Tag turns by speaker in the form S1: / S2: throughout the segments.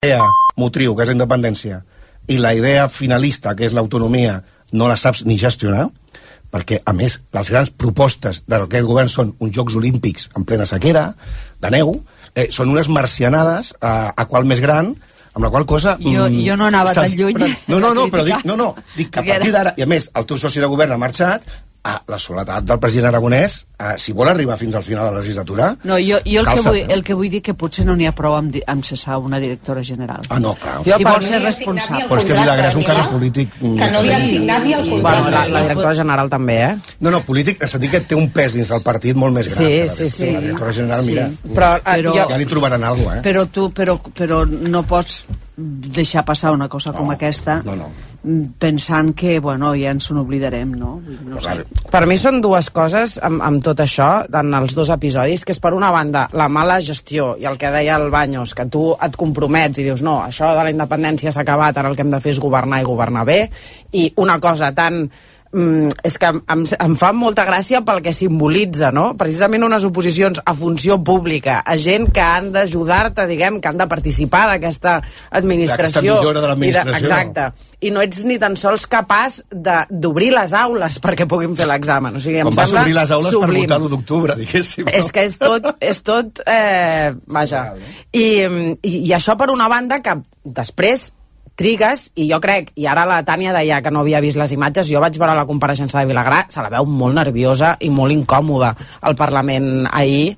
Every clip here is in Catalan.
S1: idea motriu, que és la independència, i la idea finalista, que és l'autonomia, no la saps ni gestionar, perquè, a més, les grans propostes d'aquest govern són uns Jocs Olímpics en plena sequera, de neu, són unes marcianades a qual més gran, amb la qual cosa...
S2: Jo no anava tan lluny.
S1: Però dic que a partir d'ara, i a més, el teu soci de govern ha marxat, la soledat del president aragonès, si vol arribar fins al final de la legislatura...
S2: No, jo el que vull dir que potser no n'hi ha prou amb cessar una directora general.
S1: No, clar.
S2: Si vol ser responsable.
S1: Però és que Vilagrà és un càrrec polític...
S3: Que no havia signat ni el contracte.
S4: La directora general també,
S1: No, polític, és a dir que té un pes dins del partit molt més gran.
S4: Sí.
S1: La directora general, mira...
S4: Però
S1: ja li trobaran alguna cosa,
S2: Però no pots deixar passar una cosa com aquesta pensant que, ja ens n'oblidarem, no? No sé.
S4: Per mi són dues coses amb tot això, en els dos episodis, que és per una banda la mala gestió i el que deia el Baños, que tu et compromets i dius no, això de la independència s'ha acabat, ara el que hem de fer és governar i governar bé, i una cosa tan... és que em fa molta gràcia pel que simbolitza, no? Precisament unes oposicions a funció pública, a gent que han d'ajudar-te, diguem, que han de participar d'aquesta administració.
S1: D'aquesta millora de l'administració.
S4: Exacte. I no ets ni tan sols capaç d'obrir les aules perquè puguin fer l'examen. O sigui, em
S1: vas obrir les aules
S4: sublim.
S1: Per votar l'1 d'octubre, diguéssim.
S4: És que és tot vaja. I això per una banda que després trigues, i jo crec, i ara la Tània deia que no havia vist les imatges, jo vaig veure la compareixença de Vilagrà, se la veu molt nerviosa i molt incòmoda al Parlament ahir,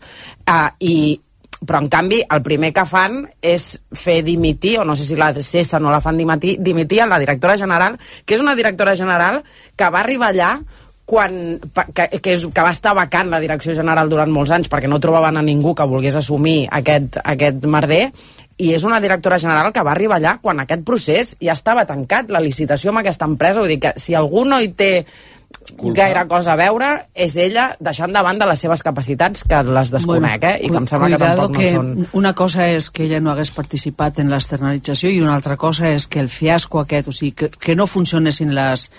S4: però en canvi el primer que fan és fer dimitir, o no sé si la cessen o la fan dimitir a la directora general, que és una directora general que va arribar allà que va estar vacant la direcció general durant molts anys perquè no trobaven a ningú que volgués assumir aquest merder, i és una directora general que va arribar allà quan aquest procés ja estava tancat, la licitació amb aquesta empresa. Vull dir que si algú no hi té gaire cosa a veure, és ella deixant de banda les seves capacitats, que les desconec, i que em sembla que tampoc no són...
S2: Una cosa és que ella no hagués participat en l'externalització i una altra cosa és que el fiasco aquest, o sigui, que no funcionessin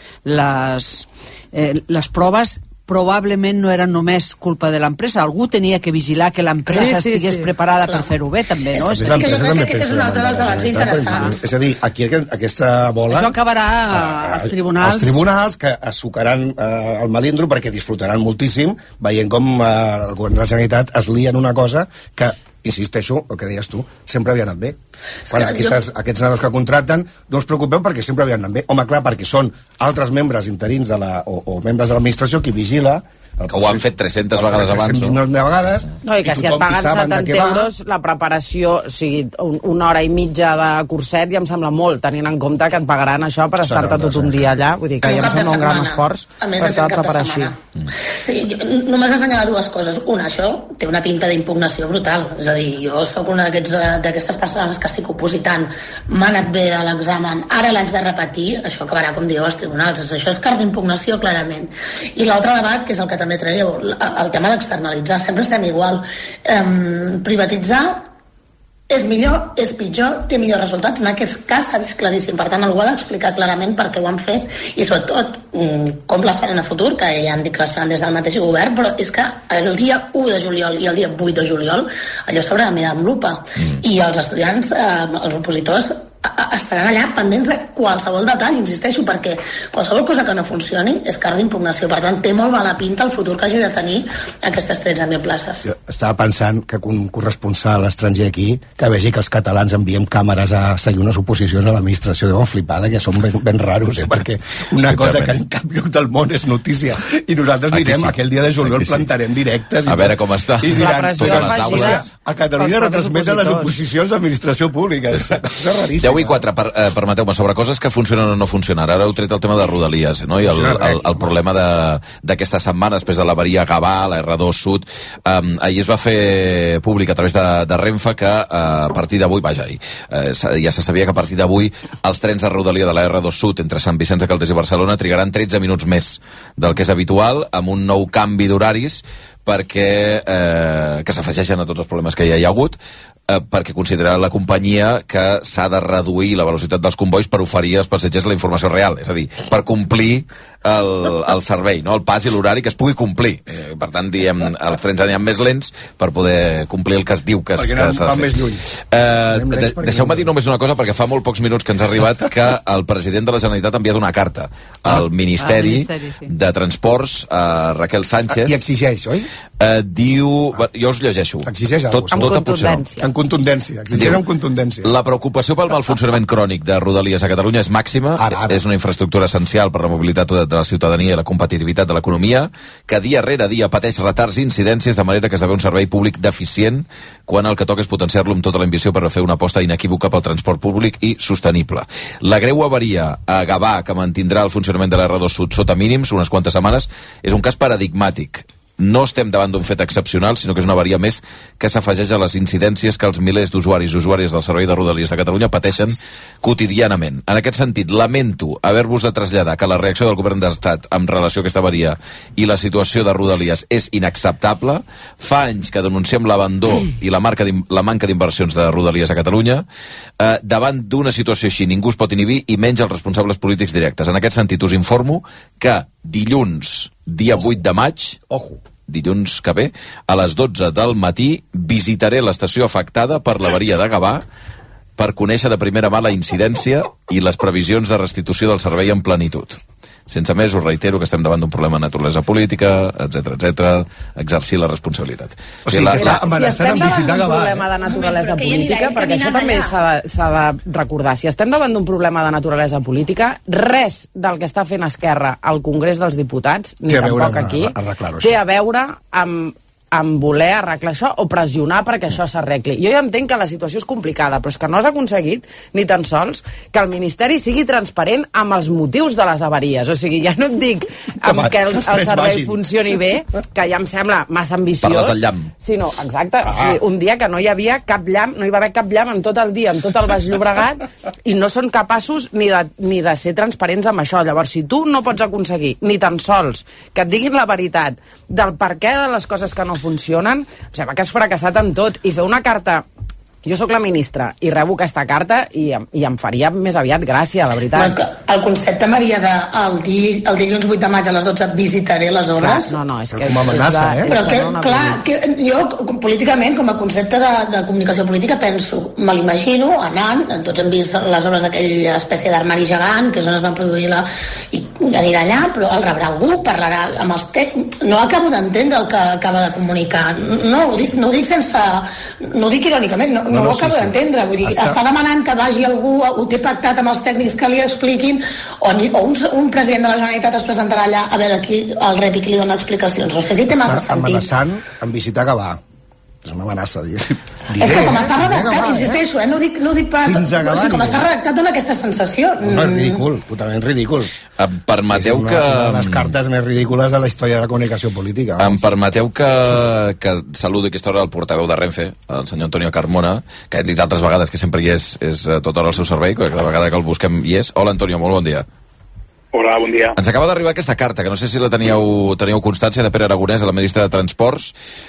S2: les proves, probablement no era només culpa de l'empresa. Algú tenia que vigilar que l'empresa estigués preparada per fer-ho bé, també, no?
S3: És que jo crec que aquest és un altre dels debats interessants.
S1: És a dir, aquí aquesta bola...
S2: Això acabarà als tribunals.
S1: Els tribunals que assucaran el melindro perquè disfrutaran moltíssim veient com el govern de la Generalitat es lia en una cosa que, insisteixo, el que deies tu, sempre havia anat bé. Quan aquests nanos que contracten, no us preocupeu perquè sempre havien anat bé. Home, clar, perquè són altres membres interins o membres de l'administració qui vigila
S5: que ho han fet 300 vegades abans, no?
S1: Vegades,
S4: no, i que si et paguen 70 euros, la preparació, o sigui, una hora i mitja de curset ja em sembla molt, tenint en compte que et pagaran això per estar-te tot un dia allà, vull dir que ja em sembla un gran esforç per estar preparar així.
S3: Sí, només assenyalar dues coses. Una, això té una pinta d'impugnació brutal, és a dir, jo sóc una d'aquestes persones que estic opositant, m'ha anat bé a l'examen, ara l'haig de repetir, això acabarà, com dieu, als tribunals, això és car d'impugnació, clarament. I l'altre debat, que és el que també traieu, el tema d'externalitzar, sempre estem igual. Privatitzar és millor, és pitjor, té millors resultats, en aquest cas s'ha vist claríssim, per tant algú ha d'explicar clarament per què ho han fet i sobretot com les faran a futur, que ja han dit que les faran des del mateix govern, però és que el dia 1 de juliol i el dia 8 de juliol allò s'haurà de mirar amb lupa i els estudiants, els opositors estaran allà pendents de qualsevol detall, insisteixo, perquè qualsevol cosa que no funcioni és car d'impugnació, per tant té molt mala pinta el futur que hagi de tenir aquestes 13.000 places.
S1: Jo estava pensant que un corresponsal estranger aquí que vegi que els catalans enviem càmeres a seguir unes oposicions a l'administració deuen flipar, que són ben raros, perquè una cosa que en cap lloc del món és notícia i nosaltres anirem aquell dia de juliol, plantarem directes
S5: a veure com està
S1: i diran,
S5: a
S1: Catalunya retransmeten les oposicions d'administració pública, és una cosa raríssima.
S5: 10 i 4, permeteu-me, sobre coses que funcionen o no funcionen. Ara heu tret el tema de Rodalies, no? I el problema d'aquesta setmana, després de l'avaria Gavà, la R2 Sud, ahir es va fer públic a través de Renfe que a partir d'avui, ja se sabia que a partir d'avui els trens de Rodalia de la R2 Sud entre Sant Vicenç de Calders i Barcelona trigaran 13 minuts més del que és habitual, amb un nou canvi d'horaris perquè que s'afegeixen a tots els problemes que ja hi ha hagut. perquè considera la companyia que s'ha de reduir la velocitat dels convois per oferir als passatgers la informació real, és a dir, per complir el servei, no? El pas i l'horari que es pugui complir. Per tant, diem, els trens aniran més lents per poder complir el que es diu que s'ha de fer.
S1: Més lluny.
S5: Deixeu-me dir només una cosa, perquè fa molt pocs minuts que ens ha arribat que el president de la Generalitat ha enviat una carta al Ministeri de Transports, a Raquel Sánchez.
S1: I exigeix, oi?
S5: Diu... Jo us llegeixo.
S1: Exigeix
S4: amb contundència.
S1: En contundència. Exigeix amb contundència.
S5: La preocupació pel mal funcionament crònic de Rodalies a Catalunya és màxima. És una infraestructura essencial per la mobilitat de la ciutadania i la competitivitat de l'economia, que dia rere dia pateix retards i incidències, de manera que esdevé un servei públic deficient quan el que toca és potenciar-lo amb tota la ambició per fer una aposta inequívoca pel transport públic i sostenible. La greu avaria a Gavà, que mantindrà el funcionament de la R2 Sud sota mínims unes quantes setmanes, és un cas paradigmàtic. No estem davant d'un fet excepcional, sinó que és una avaria més que s'afegeix a les incidències que els milers d'usuaris i usuàries del Servei de Rodalies de Catalunya pateixen quotidianament. En aquest sentit, lamento haver-vos de traslladar que la reacció del govern de l'Estat en relació a aquesta avaria i la situació de Rodalies és inacceptable. Fa anys que denunciem l'abandó i la manca d'inversions de Rodalies a Catalunya. Davant d'una situació així ningú es pot inhibir i menys els responsables polítics directes. En aquest sentit, us informo que dilluns, dia 8 de maig, dilluns que ve, a les 12 del matí, visitaré l'estació afectada per l'avaria de Gavà per conèixer de primera mà la incidència i les previsions de restitució del servei en plenitud. Sense més, us reitero que estem davant d'un problema de naturalesa política, etc, exercir la responsabilitat.
S1: O sigui, que està amenaçant amb visitar Gavà.
S4: Problema de naturalesa política, perquè això també s'ha de recordar. Si estem davant d'un problema de naturalesa política, res del que està fent Esquerra al Congrés dels Diputats, ni tampoc aquí, té a veure amb voler arreglar això o pressionar perquè això s'arregli. Jo ja entenc que la situació és complicada, però és que no has aconseguit ni tan sols que el Ministeri sigui transparent amb els motius de les avaries. O sigui, ja no et dic amb que el servei funcioni bé, que ja em sembla massa ambiciós.
S5: Parles del llamp.
S4: Sinó, exacte, o sigui, un dia que no hi havia cap llamp, no hi va haver cap llamp en tot el dia, en tot el Baix Llobregat, i no són capaços ni de ser transparents amb això. Llavors, si tu no pots aconseguir ni tan sols que et diguin la veritat del per què de les coses que no funcionen, em sembla que has fracassat en tot. I fer una carta... Jo sóc la ministra i rebo aquesta carta i em faria més aviat gràcia, la veritat.
S3: No, és que el concepte, Maria, de el dilluns 8 de maig a les 12 visitaré les obres...
S4: Clar, no, és que
S1: com a amenaça,
S3: Però que, clar, que jo políticament, com a concepte de comunicació política, penso, me l'imagino anant, tots hem vist les obres d'aquella espècie d'armari gegant, que és on es van produir i anirà allà, però el rebrà algú, parlarà amb els no acabo d'entendre el que acaba de comunicar. No ho dic sense... No ho dic irònicament, no ho acabo d'entendre, vull dir, està demanant que vagi algú, ho té pactat amb els tècnics que li expliquin, o un president de la Generalitat es presentarà allà a veure qui el rep i qui li dona explicacions. No sé si té massa sentit.
S1: Està amenaçant amb visitar Gavà. És una amenaça, diguéssim.
S3: És que com està redactat, insisteixo, no dic pas... Com està redactat dona aquesta sensació.
S1: No, és ridícul, putament ridícul.
S5: Em permeteu que...
S1: És una de les cartes més ridícules de la història de la comunicació política.
S5: Em permeteu que saludi aquesta hora el portaveu de Renfe, el senyor Antonio Carmona, que hem dit altres vegades que sempre hi és tota hora al seu servei, que cada vegada que el busquem hi és. Hola, Antonio, molt bon dia.
S6: Hola, bon dia.
S5: Ens acaba d'arribar aquesta carta, que no sé si la teníeu constància, de Pere Aragonès, la ministra de Transports,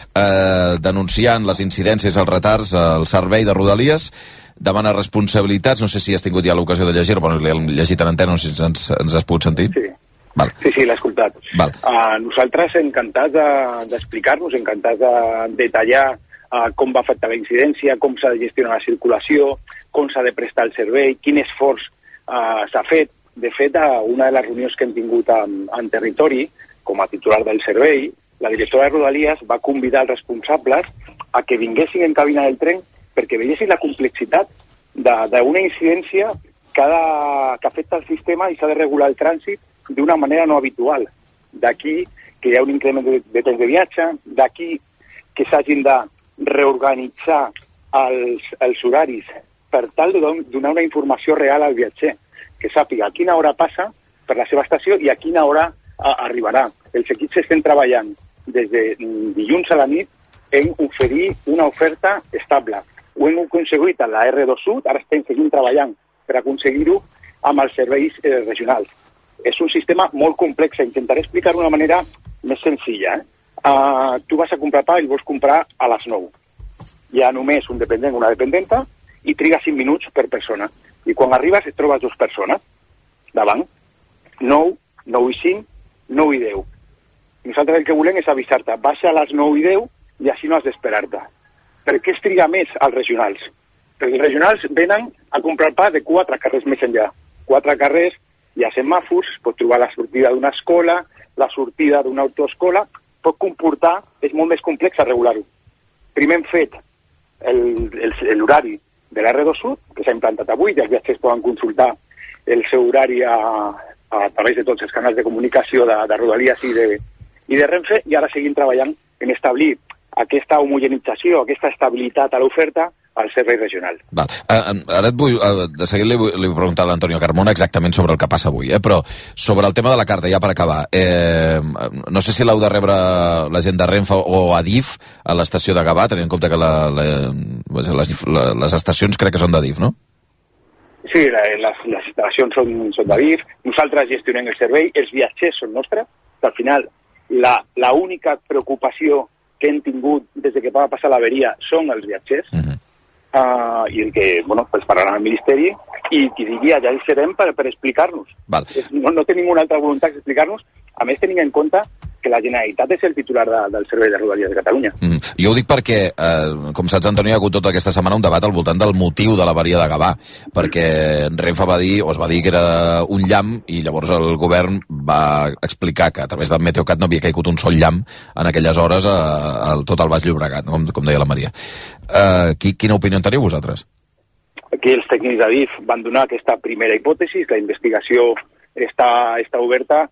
S5: denunciant les incidències, els retards al servei de Rodalies, demana responsabilitats, no sé si has tingut ja l'ocasió de llegir, bueno, l'hem llegit en antena, no sé si ens has pogut sentir.
S6: Sí.
S5: Val.
S6: Sí, l'he escoltat. Nosaltres encantats d'explicar-nos, encantats de detallar com va afectar la incidència, com s'ha de gestionar la circulació, com s'ha de prestar el servei, quin esforç s'ha fet. De fet, a una de les reunions que hem tingut en territori, com a titular del servei, la directora de Rodalies va convidar els responsables a que vinguessin en cabina del tren perquè veiessin la complexitat d'una incidència que afecta el sistema i s'ha de regular el trànsit d'una manera no habitual. D'aquí que hi ha un increment de temps de viatge, d'aquí que s'hagin de reorganitzar els horaris per tal de donar una informació real al viatger, que sàpiga a quina hora passa per la seva estació i a quina hora arribarà. Els equips estem treballant des de dilluns a la nit en oferir una oferta estable. Ho hem aconseguit a la R2 Sud, ara estem seguint treballant per aconseguir-ho amb els serveis regionals. És un sistema molt complex, intentaré explicar-ho d'una manera més senzilla. Tu vas a comprar pa i el vols comprar a les 9. hi ha només un dependent, una dependenta, i triga 5 minuts per persona. I quan arribes et trobes 2 persones davant, 9, 9 i 5, 9 i 10. Nosaltres el que volem és avisar-te, baixa a les 9 i 10 i així no has d'esperar-te. Per què es triga més als regionals? Perquè els regionals venen a comprar pa de 4 carrers més enllà. 4 carrers, hi ha semàfors, pot trobar la sortida d'una escola, la sortida d'una autoescola, pot comportar, és molt més complex a regular-ho. Primer hem fet l'horari de l'R2 Sud, que s'ha implantat avui, i els viatgers poden consultar el seu horari a través de tots els canals de comunicació de Rodalies i de Renfe, i ara seguim treballant en establir aquesta homogenització, aquesta estabilitat a l'oferta al servei regional.
S5: Val. Ara de seguit li vull preguntar a l'Antonio Carmona exactament sobre el que passa avui, però sobre el tema de la carta, ja per acabar, no sé si l'heu de rebre la gent de Renfe o Adif a l'estació de Gavà, tenint en compte que les estacions crec que són d'Adif, no?
S6: Sí, les instal·lacions són d'Adif, nosaltres gestionem el servei, els viatgers són nostres, que al final la única preocupació que hem tingut des que va passar l'averia són els viatgers, i el que, pues pararan al Ministeri i diria, ja hi serem per explicar-nos. No tenim una altra voluntat d'explicar-nos, a més tenint en compte que la Generalitat és el titular del Servei de Rodalies de Catalunya.
S5: Jo ho dic perquè, com saps, Antoni, hi ha hagut tota aquesta setmana un debat al voltant del motiu de l'avaria de Gavà, perquè Renfe es va dir que era un llamp, i llavors el govern va explicar que a través del Meteocat no havia caigut un sol llamp en aquelles hores a tot el Baix Llobregat, com deia la Maria. Quina opinió en teniu vosaltres?
S6: Aquí els tècnics d'Adif van donar aquesta primera hipòtesi, la investigació està oberta,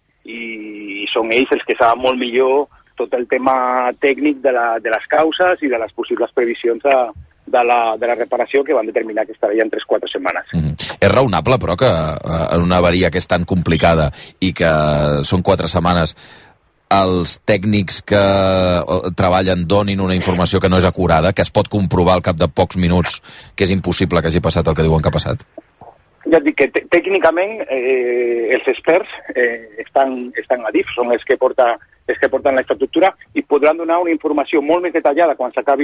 S6: i són ells els que saben molt millor tot el tema tècnic de les causes i de les possibles previsions de la reparació que van determinar que estaria en 3-4 setmanes.
S5: És raonable, però, que en una avaria que és tan complicada i que són 4 setmanes els tècnics que treballen donin una informació que no és acurada, que es pot comprovar al cap de pocs minuts que és impossible que hagi passat el que diuen que ha passat?
S6: Ja et dic que tècnicament els experts estan a DIF, són els que porten la infraestructura i podran donar una informació molt més detallada quan s'acabi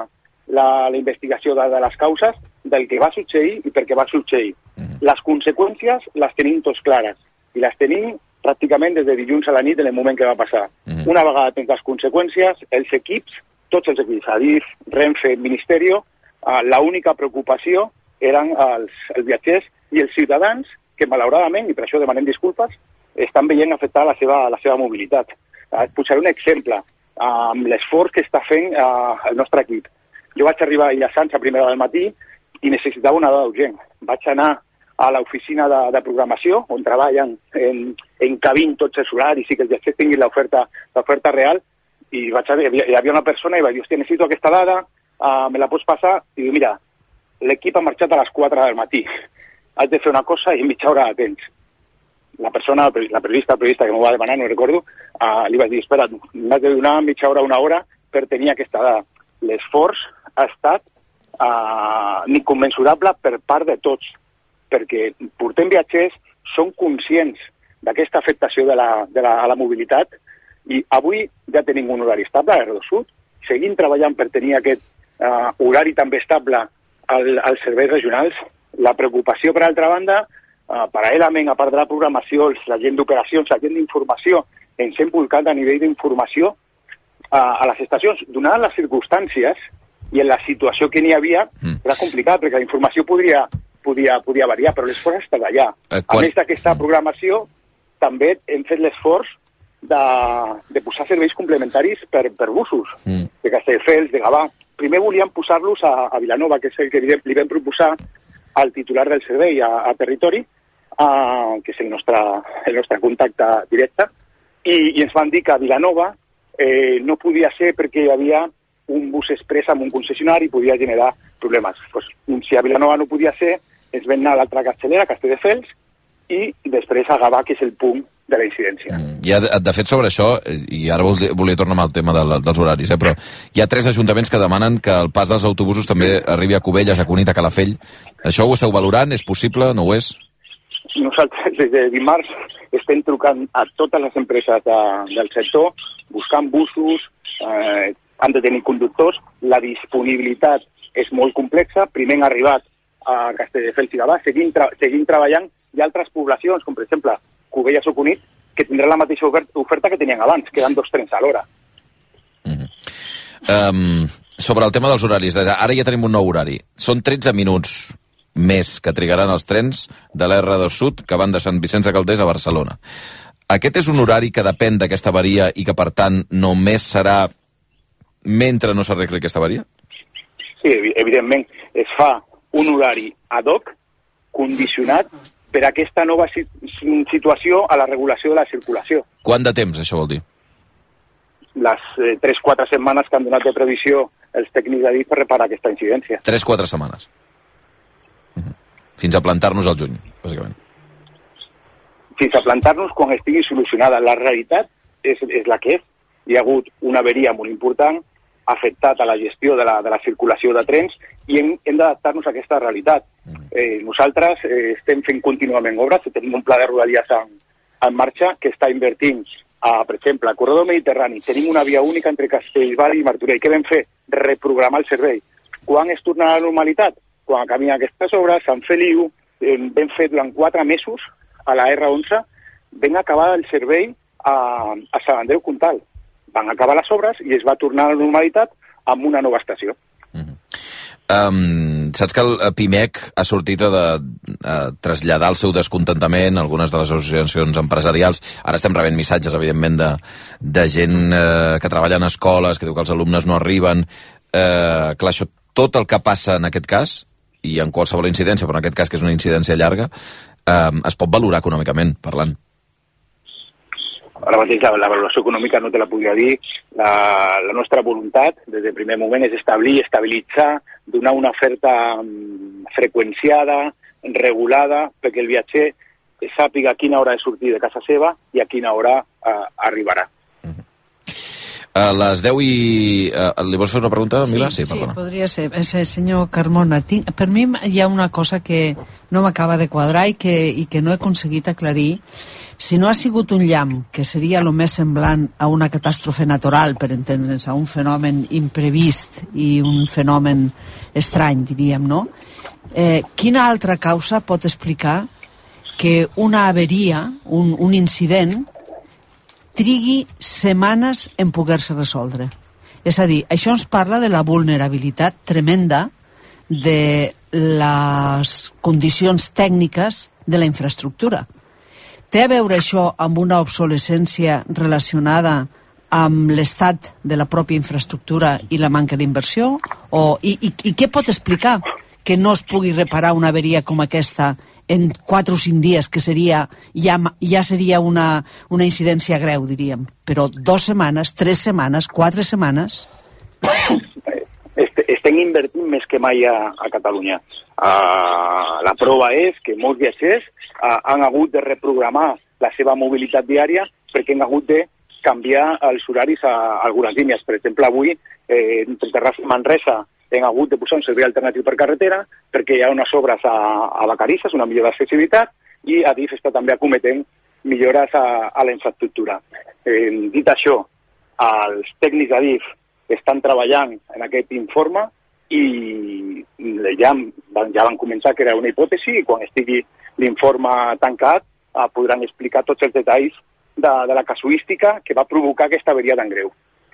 S6: la investigació de les causes del que va succeir i per què va succeir. Les conseqüències les tenim tots clares i les tenim pràcticament des de dilluns a la nit en el moment que va passar. Una vegada tens les conseqüències, els equips, tots els equips, Adif, Renfe, Ministerio, l'única preocupació eren els viatgers i els ciutadans que, malauradament, i per això demanem disculpes, estan veient afectada la seva mobilitat. Et posaré un exemple amb l'esforç que està fent el nostre equip. Jo vaig arribar a Illa-Sants a primera del matí i necessitava una dada urgent. Vaig anar a l'oficina de programació, on treballen encabint tots els horaris i que els viatgers tinguin l'oferta real, i hi havia una persona i vaig dir, hòstia, necessito aquesta dada, me la pots passar? I diu, mira, l'equip ha marxat a les 4 del matí. Haig de fer una cosa i en mitja hora de temps. La persona, el periodista que m'ho va demanar, no recordo, li vaig dir, espera, m'has de donar mitja hora, una hora per tenir aquesta dada. L'esforç ha estat inconmensurable per part de tots, perquè portem viatgers, són conscients d'aquesta afectació a la mobilitat, i avui ja tenim un horari estable a R2 Sud, seguim treballant per tenir aquest horari també estable als serveis regionals. La preocupació, per altra banda, paral·lelament, a part de la programació, la gent d'operacions, la gent d'informació, ens hem volcat a nivell d'informació a les estacions. Donant les circumstàncies i en la situació que n'hi havia, era complicat, perquè la informació podia variar, però l'esforç ha estat allà. A més d'aquesta programació, també hem fet l'esforç de posar serveis complementaris per busos, de Castelldefels, de Gavà. Primer volíem posar-los a Vilanova, que és el que li vam proposar al titular del servei a territori, que és el nostre contacte directe, i ens van dir que a Vilanova no podia ser perquè hi havia un bus express amb un concessionari i podia generar problemes. Si a Vilanova no podia ser, ens vam anar a l'altra capçalera, Castelldefels, i després a Gavà, que és el punt de la incidència.
S5: De fet, sobre això, i ara volia tornar amb el tema dels horaris, però hi ha 3 ajuntaments que demanen que el pas dels autobusos també arribi a Cubelles, a Cunit, a Calafell. Això ho esteu valorant? És possible? No ho és?
S6: Nosaltres, des de dimarts, estem trucant a totes les empreses del sector, buscant busos, han de tenir conductors, la disponibilitat és molt complexa. Primer han arribat a Castelldefels i Gavà, seguim treballant. Hi ha altres poblacions, com per exemple Cubelles o Cunit, que tindran la mateixa oferta que tenien abans, queden 2 trens a l'hora.
S5: Sobre el tema dels horaris, ara ja tenim un nou horari. Són 13 minuts més que trigaran els trens de l'R2 Sud que van de Sant Vicenç de Calders a Barcelona. Aquest és un horari que depèn d'aquesta avaria i que, per tant, només serà mentre no s'arregli aquesta avaria?
S6: Sí, evidentment. Es fa un horari ad hoc, condicionat per aquesta nova situació a la regulació de la circulació.
S5: Quant de temps, això vol dir?
S6: Les 3-4 setmanes que han donat de previsió els tècnics d'Adif per reparar aquesta incidència.
S5: 3-4 setmanes. Fins a plantar-nos al juny, bàsicament.
S6: Fins a plantar-nos quan estigui solucionada. La realitat és la que és. Hi ha hagut una averia molt important, ha afectat a la gestió de la circulació de trens i hem d'adaptar-nos a aquesta realitat. Nosaltres estem fent contínuament obres, tenim un pla de rodalies en marxa que està invertint per exemple, al corredor mediterrani. Tenim una via única entre Castellbal i Martorell. Què vam fer? Reprogramar el servei. Quan es tornarà a la normalitat? Quan acabin aquestes obres, Sant Feliu, vam fer durant 4 mesos a la R11, vam acabar el servei a Sant Andreu Comtal. Van acabar les obres i es va tornar a la normalitat amb una nova estació.
S5: Saps que el PIMEC ha sortit a traslladar el seu descontentament a algunes de les associacions empresarials. Ara estem rebent missatges, evidentment, de gent que treballa en escoles, que diu que els alumnes no arriben. Clar, això, tot el que passa en aquest cas, i en qualsevol incidència, però en aquest cas que és una incidència llarga, es pot valorar econòmicament, parlant.
S6: Ara mateix la valoració econòmica no te la podria dir. La nostra voluntat, des del primer moment, és estabilitzar, donar una oferta freqüenciada, regulada, perquè el viatger sàpiga a quina hora de sortir de casa seva i a quina hora arribarà.
S5: A les 10 i... Li vols fer una pregunta, Mila?
S2: Sí, podria ser. Senyor Carmona, per mi hi ha una cosa que no m'acaba de quadrar i que no he aconseguit aclarir. Si no ha sigut un llamp, que seria el més semblant a una catàstrofe natural, per entendre'ns, a un fenomen imprevist i un fenomen estrany, diríem, no? Quina altra causa pot explicar que una averia, un incident, trigui setmanes en poder-se resoldre? És a dir, això ens parla de la vulnerabilitat tremenda de les condicions tècniques de la infraestructura. Té a veure això amb una obsolescència relacionada amb l'estat de la pròpia infraestructura i la manca d'inversió? I què pot explicar que no es pugui reparar una averia com aquesta en 4 o 5 dies, que ja seria una incidència greu, diríem? Però 2 setmanes, 3 setmanes, 4 setmanes...
S6: Estem invertint més que mai a Catalunya. La prova és que molts viatgers han hagut de reprogramar la seva mobilitat diària perquè han hagut de canviar els horaris a algunes línies. Per exemple, avui, entre Terrassa i Manresa, hem hagut de posar un servei alternatiu per carretera perquè hi ha unes obres a Vacarisses, una millora d'accessibilitat, i Adif està també acometent millores a la infraestructura. Dit això, els tècnics d'Adif estan treballant en aquest informe i ja van començar que era una hipòtesi i quan estigui l'informe tancat podran explicar tots els detalls de la casuística que va provocar aquesta averia tan greu.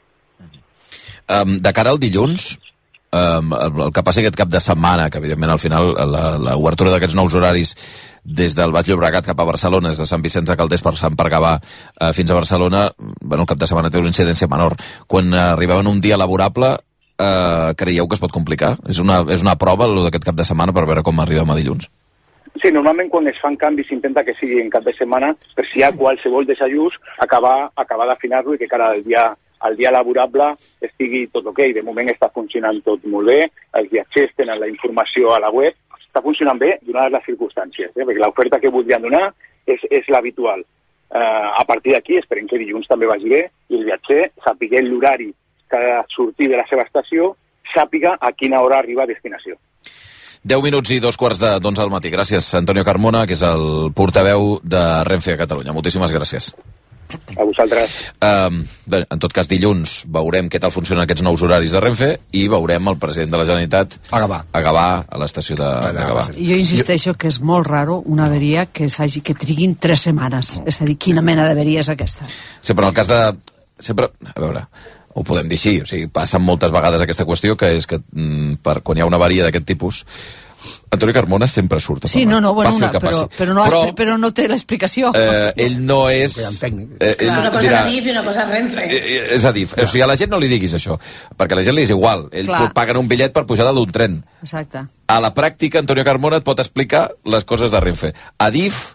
S5: De cara al dilluns, el que passi aquest cap de setmana, que evidentment al final l'obertura d'aquests nous horaris des del Baix Llobregat cap a Barcelona, des de Sant Vicenç de Calders per Sant Gavà fins a Barcelona, el cap de setmana té una incidència menor. Quan arribem en un dia laborable, creieu que es pot complicar? És una prova d'aquest cap de setmana per veure com arribem a dilluns?
S6: Sí, normalment quan es fan canvis s'intenta que sigui en cap de setmana, per si hi ha qualsevol desajust, acabar d'afinar-lo i que cada dia laborable estigui tot ok. De moment està funcionant tot molt bé, els viatgers tenen la informació a la web, està funcionant bé donades les circumstàncies, perquè l'oferta que voldrien donar és l'habitual. A partir d'aquí esperem que dilluns també vagi bé i el viatger sàpiga l'horari que ha de sortir de la seva estació, sàpiga a quina hora arriba a destinació.
S5: 10 minuts i 2:15 d'11 del matí. Gràcies, Antonio Carmona, que és el portaveu de Renfe a Catalunya. Moltíssimes gràcies.
S6: A vosaltres.
S5: Bé, en tot cas, dilluns veurem què tal funcionen aquests nous horaris de Renfe i veurem el president de la Generalitat a Gavà, a l'estació de Gavà.
S2: Jo insisteixo que és molt raro una averia que triguin 3 setmanes. És a dir, quina mena d'averia és aquesta?
S5: Sí, però en el cas de... A veure, ho podem dir així, o sigui, passen moltes vegades aquesta qüestió, que és que quan hi ha una avaria d'aquest tipus, Antonio Carmona sempre surt a parlar.
S2: Però no té l'explicació.
S5: Ell no és...
S3: Una cosa és Adif i una cosa és Renfe.
S5: És Adif. O sigui, a la gent no li diguis això, perquè a la gent li és igual. Ell paguen un bitllet per pujar dalt d'un tren.
S2: Exacte.
S5: A la pràctica, Antonio Carmona et pot explicar les coses de Renfe. Adif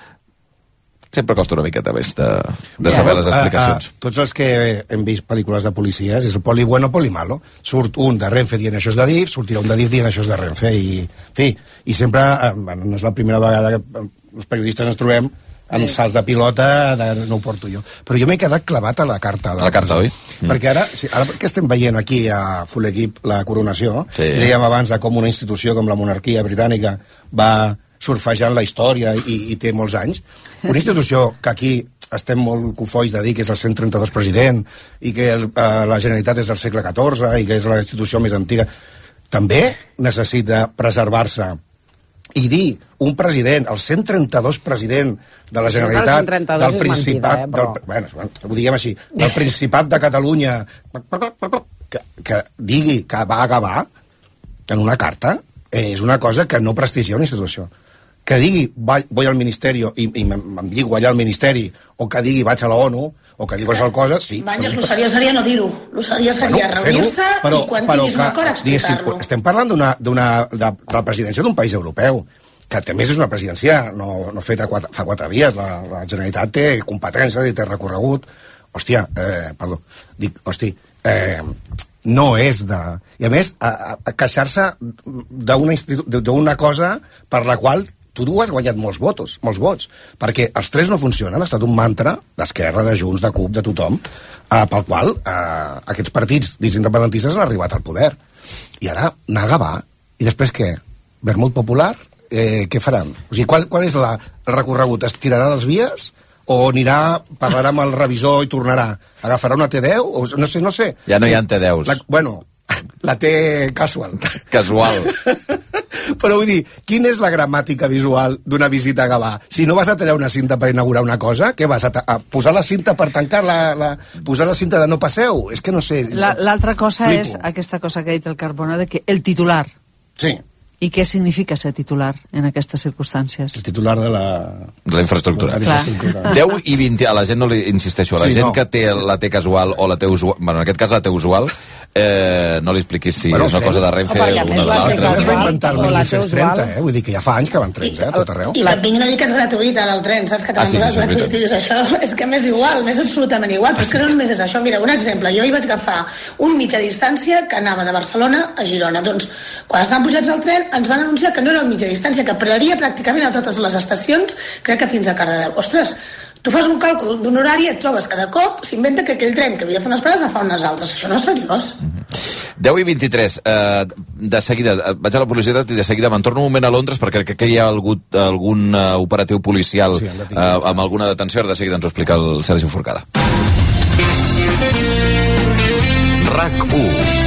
S5: sempre costa una miqueta més de saber les explicacions.
S1: Tots els que hem vist pel·lícules de policies és el poli bueno, poli malo. Surt un de Renfe dient això és d'Adif, sortirà un d'Adif dient això és de Renfe. I sempre, no és la primera vegada que els periodistes ens trobem amb salts de pilota, no ho porto jo. Però jo m'he quedat clavat a la carta.
S5: A la carta, oi?
S1: Perquè ara que estem veient aquí a Full Equip la coronació, i dèiem abans de com una institució com la monarquia britànica va surfejant la història i té molts anys. Una institució que aquí estem molt cofois de dir que és el 132 president i que la Generalitat és del segle XIV i que és la institució més antiga, també necessita preservar-se i dir un president, el 132 president de la Generalitat del Principat, ho diguem així, del Principat de Catalunya, que digui que va acabar en una carta, és una cosa que no prestigia una institució. Que digui voy al Ministeri i em lligo allà al Ministeri, o que digui vaig a la ONU, o que digui qualsevol cosa, sí.
S3: Banyes, lo seriós seria no dir-ho. Lo seriós seria reunir-se i quan tinguis un acord explicar-lo.
S1: Estem parlant de la presidència d'un país europeu, que a més és una presidència no feta fa 4 dies. La Generalitat té competències i té recorregut. No és de... I a més, a queixar-se d'una cosa per la qual tu has guanyat molts vots, perquè els 3 no funcionen, ha estat un mantra d'Esquerra, de Junts, de CUP, de tothom, pel qual aquests partits independentistes han arribat al poder. I ara anar a Gavà, i després què? Vermut popular? Què faran? O sigui, qual és el recorregut? Es tirarà les vies? O parlarà amb el revisor i tornarà? Agafarà una T10? No sé.
S5: Ja no hi ha T10s.
S1: La T casual.
S5: Casual.
S1: Però vull dir, quina és la gramàtica visual d'una visita a Gavà? Si no vas a tallar una cinta per inaugurar una cosa, què vas a posar la cinta per tancar posar la cinta de no passeu? És que no sé.
S2: L'altra cosa és aquesta cosa que ha dit el Carbona, de que el titular.
S1: Sí.
S2: I què significa ser titular en aquestes circumstàncies?
S1: El titular de la
S5: infraestructura. 10 i 20, a la gent no li insisteixo, a la gent que la té casual o la té usual, bueno, en aquest cas la té usual, no li expliquis si és una cosa de Renfe o una de l'altra.
S1: Es va inventar el 1930, vull dir que ja fa anys que van trens, a tot arreu.
S3: I et vinguin a dir que és gratuït ara el tren, saps? Que t'han posat gratuït i dius això, és que m'és igual, m'és absolutament igual, però és que no només és això. Mira, un exemple, jo hi vaig agafar un mitja distància que anava de Barcelona a Girona. Doncs, quan estaven pujats al tren, ens van anunciar que no era el mitja distància, que pararia pràcticament a totes les estacions, crec que fins a Cardedeu. Ostres, tu fas un càlcul d'un horari i et trobes cada cop, s'inventa que aquell tren que havia de fer unes parades en fa unes altres. Això no és seriós.
S5: 10 i 23. De seguida, vaig a la publicitat i de seguida me'n torno un moment a Londres perquè crec que hi ha algun operatiu policial amb alguna detenció. De seguida ens ho explica el Sergi Forcada. RAC1.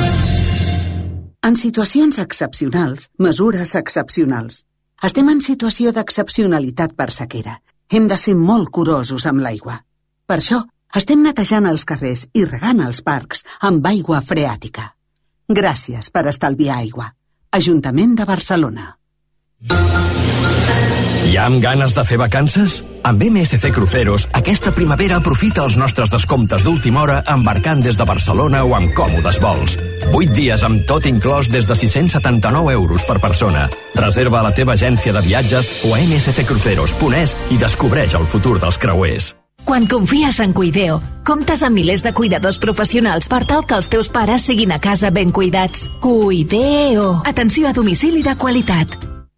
S7: En situacions excepcionals, mesures excepcionals. Estem en situació d'excepcionalitat per sequera. Hem de ser molt curosos amb l'aigua. Per això, estem netejant els carrers i regant els parcs amb aigua freàtica. Gràcies per estalviar aigua. Ajuntament de Barcelona.
S8: Ja amb ganes de fer vacances? Amb MSC Cruceros, aquesta primavera aprofita els nostres descomptes d'última hora embarcant des de Barcelona o amb còmodes vols. 8 dies amb tot inclòs des de 679 euros per persona. Reserva a la teva agència de viatges o a msccruceros.es i descobreix el futur dels creuers.
S9: Quan confies en Cuideo, comptes amb milers de cuidadors professionals per tal que els teus pares siguin a casa ben cuidats. Cuideo. Atenció a domicili de qualitat.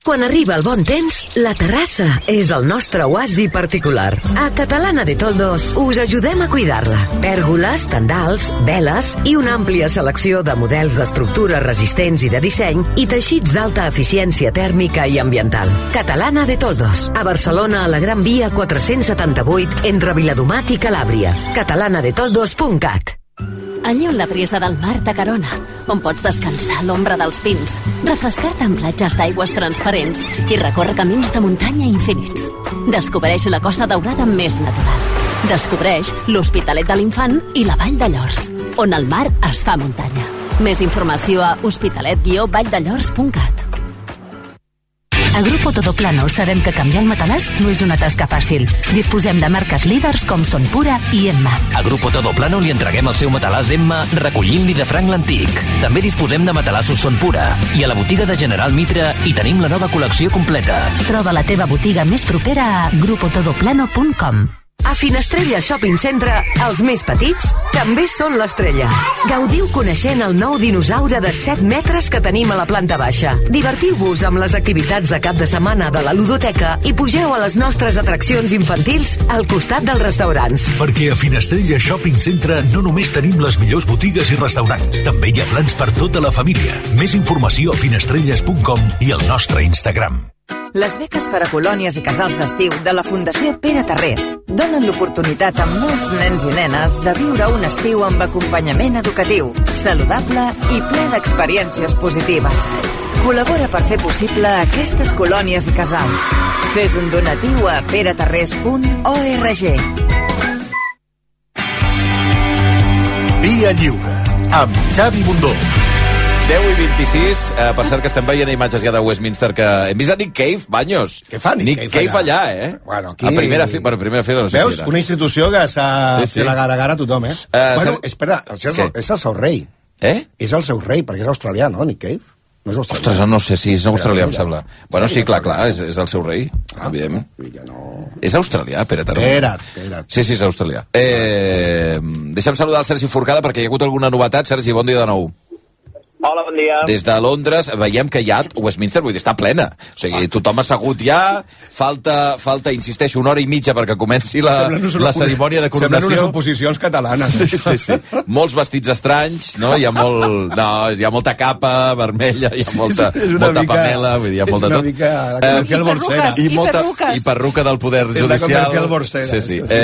S10: Quan arriba el bon temps, la terrassa és el nostre oasi particular. A Catalana de Toldos us ajudem a cuidar-la. Pèrgoles, tendals, veles i una àmplia selecció de models d'estructures resistents i de disseny i teixits d'alta eficiència tèrmica i ambiental. Catalana de Toldos, a Barcelona, a la Gran Via 478, entre Viladomat i Calàbria. catalanadetoldos.cat.
S11: Allí on la brisa del mar t'acarona, on pots descansar a l'ombra dels pins, refrescar-te en platges d'aigües transparents i recórrer camins de muntanya infinits. Descobreix la Costa Daurada més natural. Descobreix l'Hospitalet de l'Infant i la Vall de Llors, on el mar es fa muntanya. Més informació a hospitalet-valldellors.cat.
S9: A Grupo Todoplano sabem que canviar el matalàs no és una tasca fàcil. Disposem de marques líders com Son Pura i Emma.
S8: A Grupo Todoplano li entreguem el seu matalàs Emma recollint-li de franc l'antic. També disposem de matalassos Son Pura. I a la botiga de General Mitre hi tenim la nova col·lecció completa.
S9: Troba la teva botiga més propera a grupotodoplano.com.
S10: A Finestrella Shopping Centre, els més petits també són l'estrella. Gaudiu coneixent el nou dinosaure de 7 metres que tenim a la planta baixa. Divertiu-vos amb les activitats de cap de setmana de la ludoteca i pugeu a les nostres atraccions infantils al costat dels restaurants.
S12: Perquè a Finestrella Shopping Centre no només tenim les millors botigues i restaurants, també hi ha plans per tota la família. Més informació a finestrelles.com i al nostre Instagram.
S13: Les beques per a colònies i casals d'estiu de la Fundació Pere Tarrés donen l'oportunitat a molts nens i nenes de viure un estiu amb acompanyament educatiu, saludable i ple d'experiències positives. Col·labora per fer possible aquestes colònies i casals. Fes un donatiu a peretarrés.org.
S12: Via Lliure, amb Xavi Bundó.
S5: 10 i 26, per cert que estem veient imatges ja de Westminster, que hem vist a Nick Cave, Banyos.
S1: Què fa Nick
S5: Cave allà, eh?
S1: Bueno, aquí...
S5: A primera fila, no sé
S1: veus?
S5: si era.
S1: Una institució que s'ha fet la gara a tothom, eh? Bueno, espera, és el seu rei. És el seu rei, perquè és australià, no, Nick Cave? No és australià.
S5: Ostres, no sé si és australià, em sembla. Bueno, sí, clar, és el seu rei, evidentment. És australià, Pere Tarrés. Sí, és australià. Deixa'm saludar el Sergi Forcada, perquè hi ha hagut alguna novetat. Sergi, bon dia de nou.
S14: Hola, bon dia.
S5: Des de Londres veiem que ja Westminster, vull dir, està plena. O sigui, tothom ha assegut ja, falta, insisteixo, 1 hora i mitja perquè comenci la cerimònia de coronació.
S1: Semblen unes oposicions catalanes.
S5: Sí. Molts vestits estranys, no? Hi ha molta capa vermella, hi ha molta pamela, vull dir, hi ha molta tot.
S1: És una mica la comercial borsera.
S5: I perruca del poder judicial.
S1: És la comercial borsera.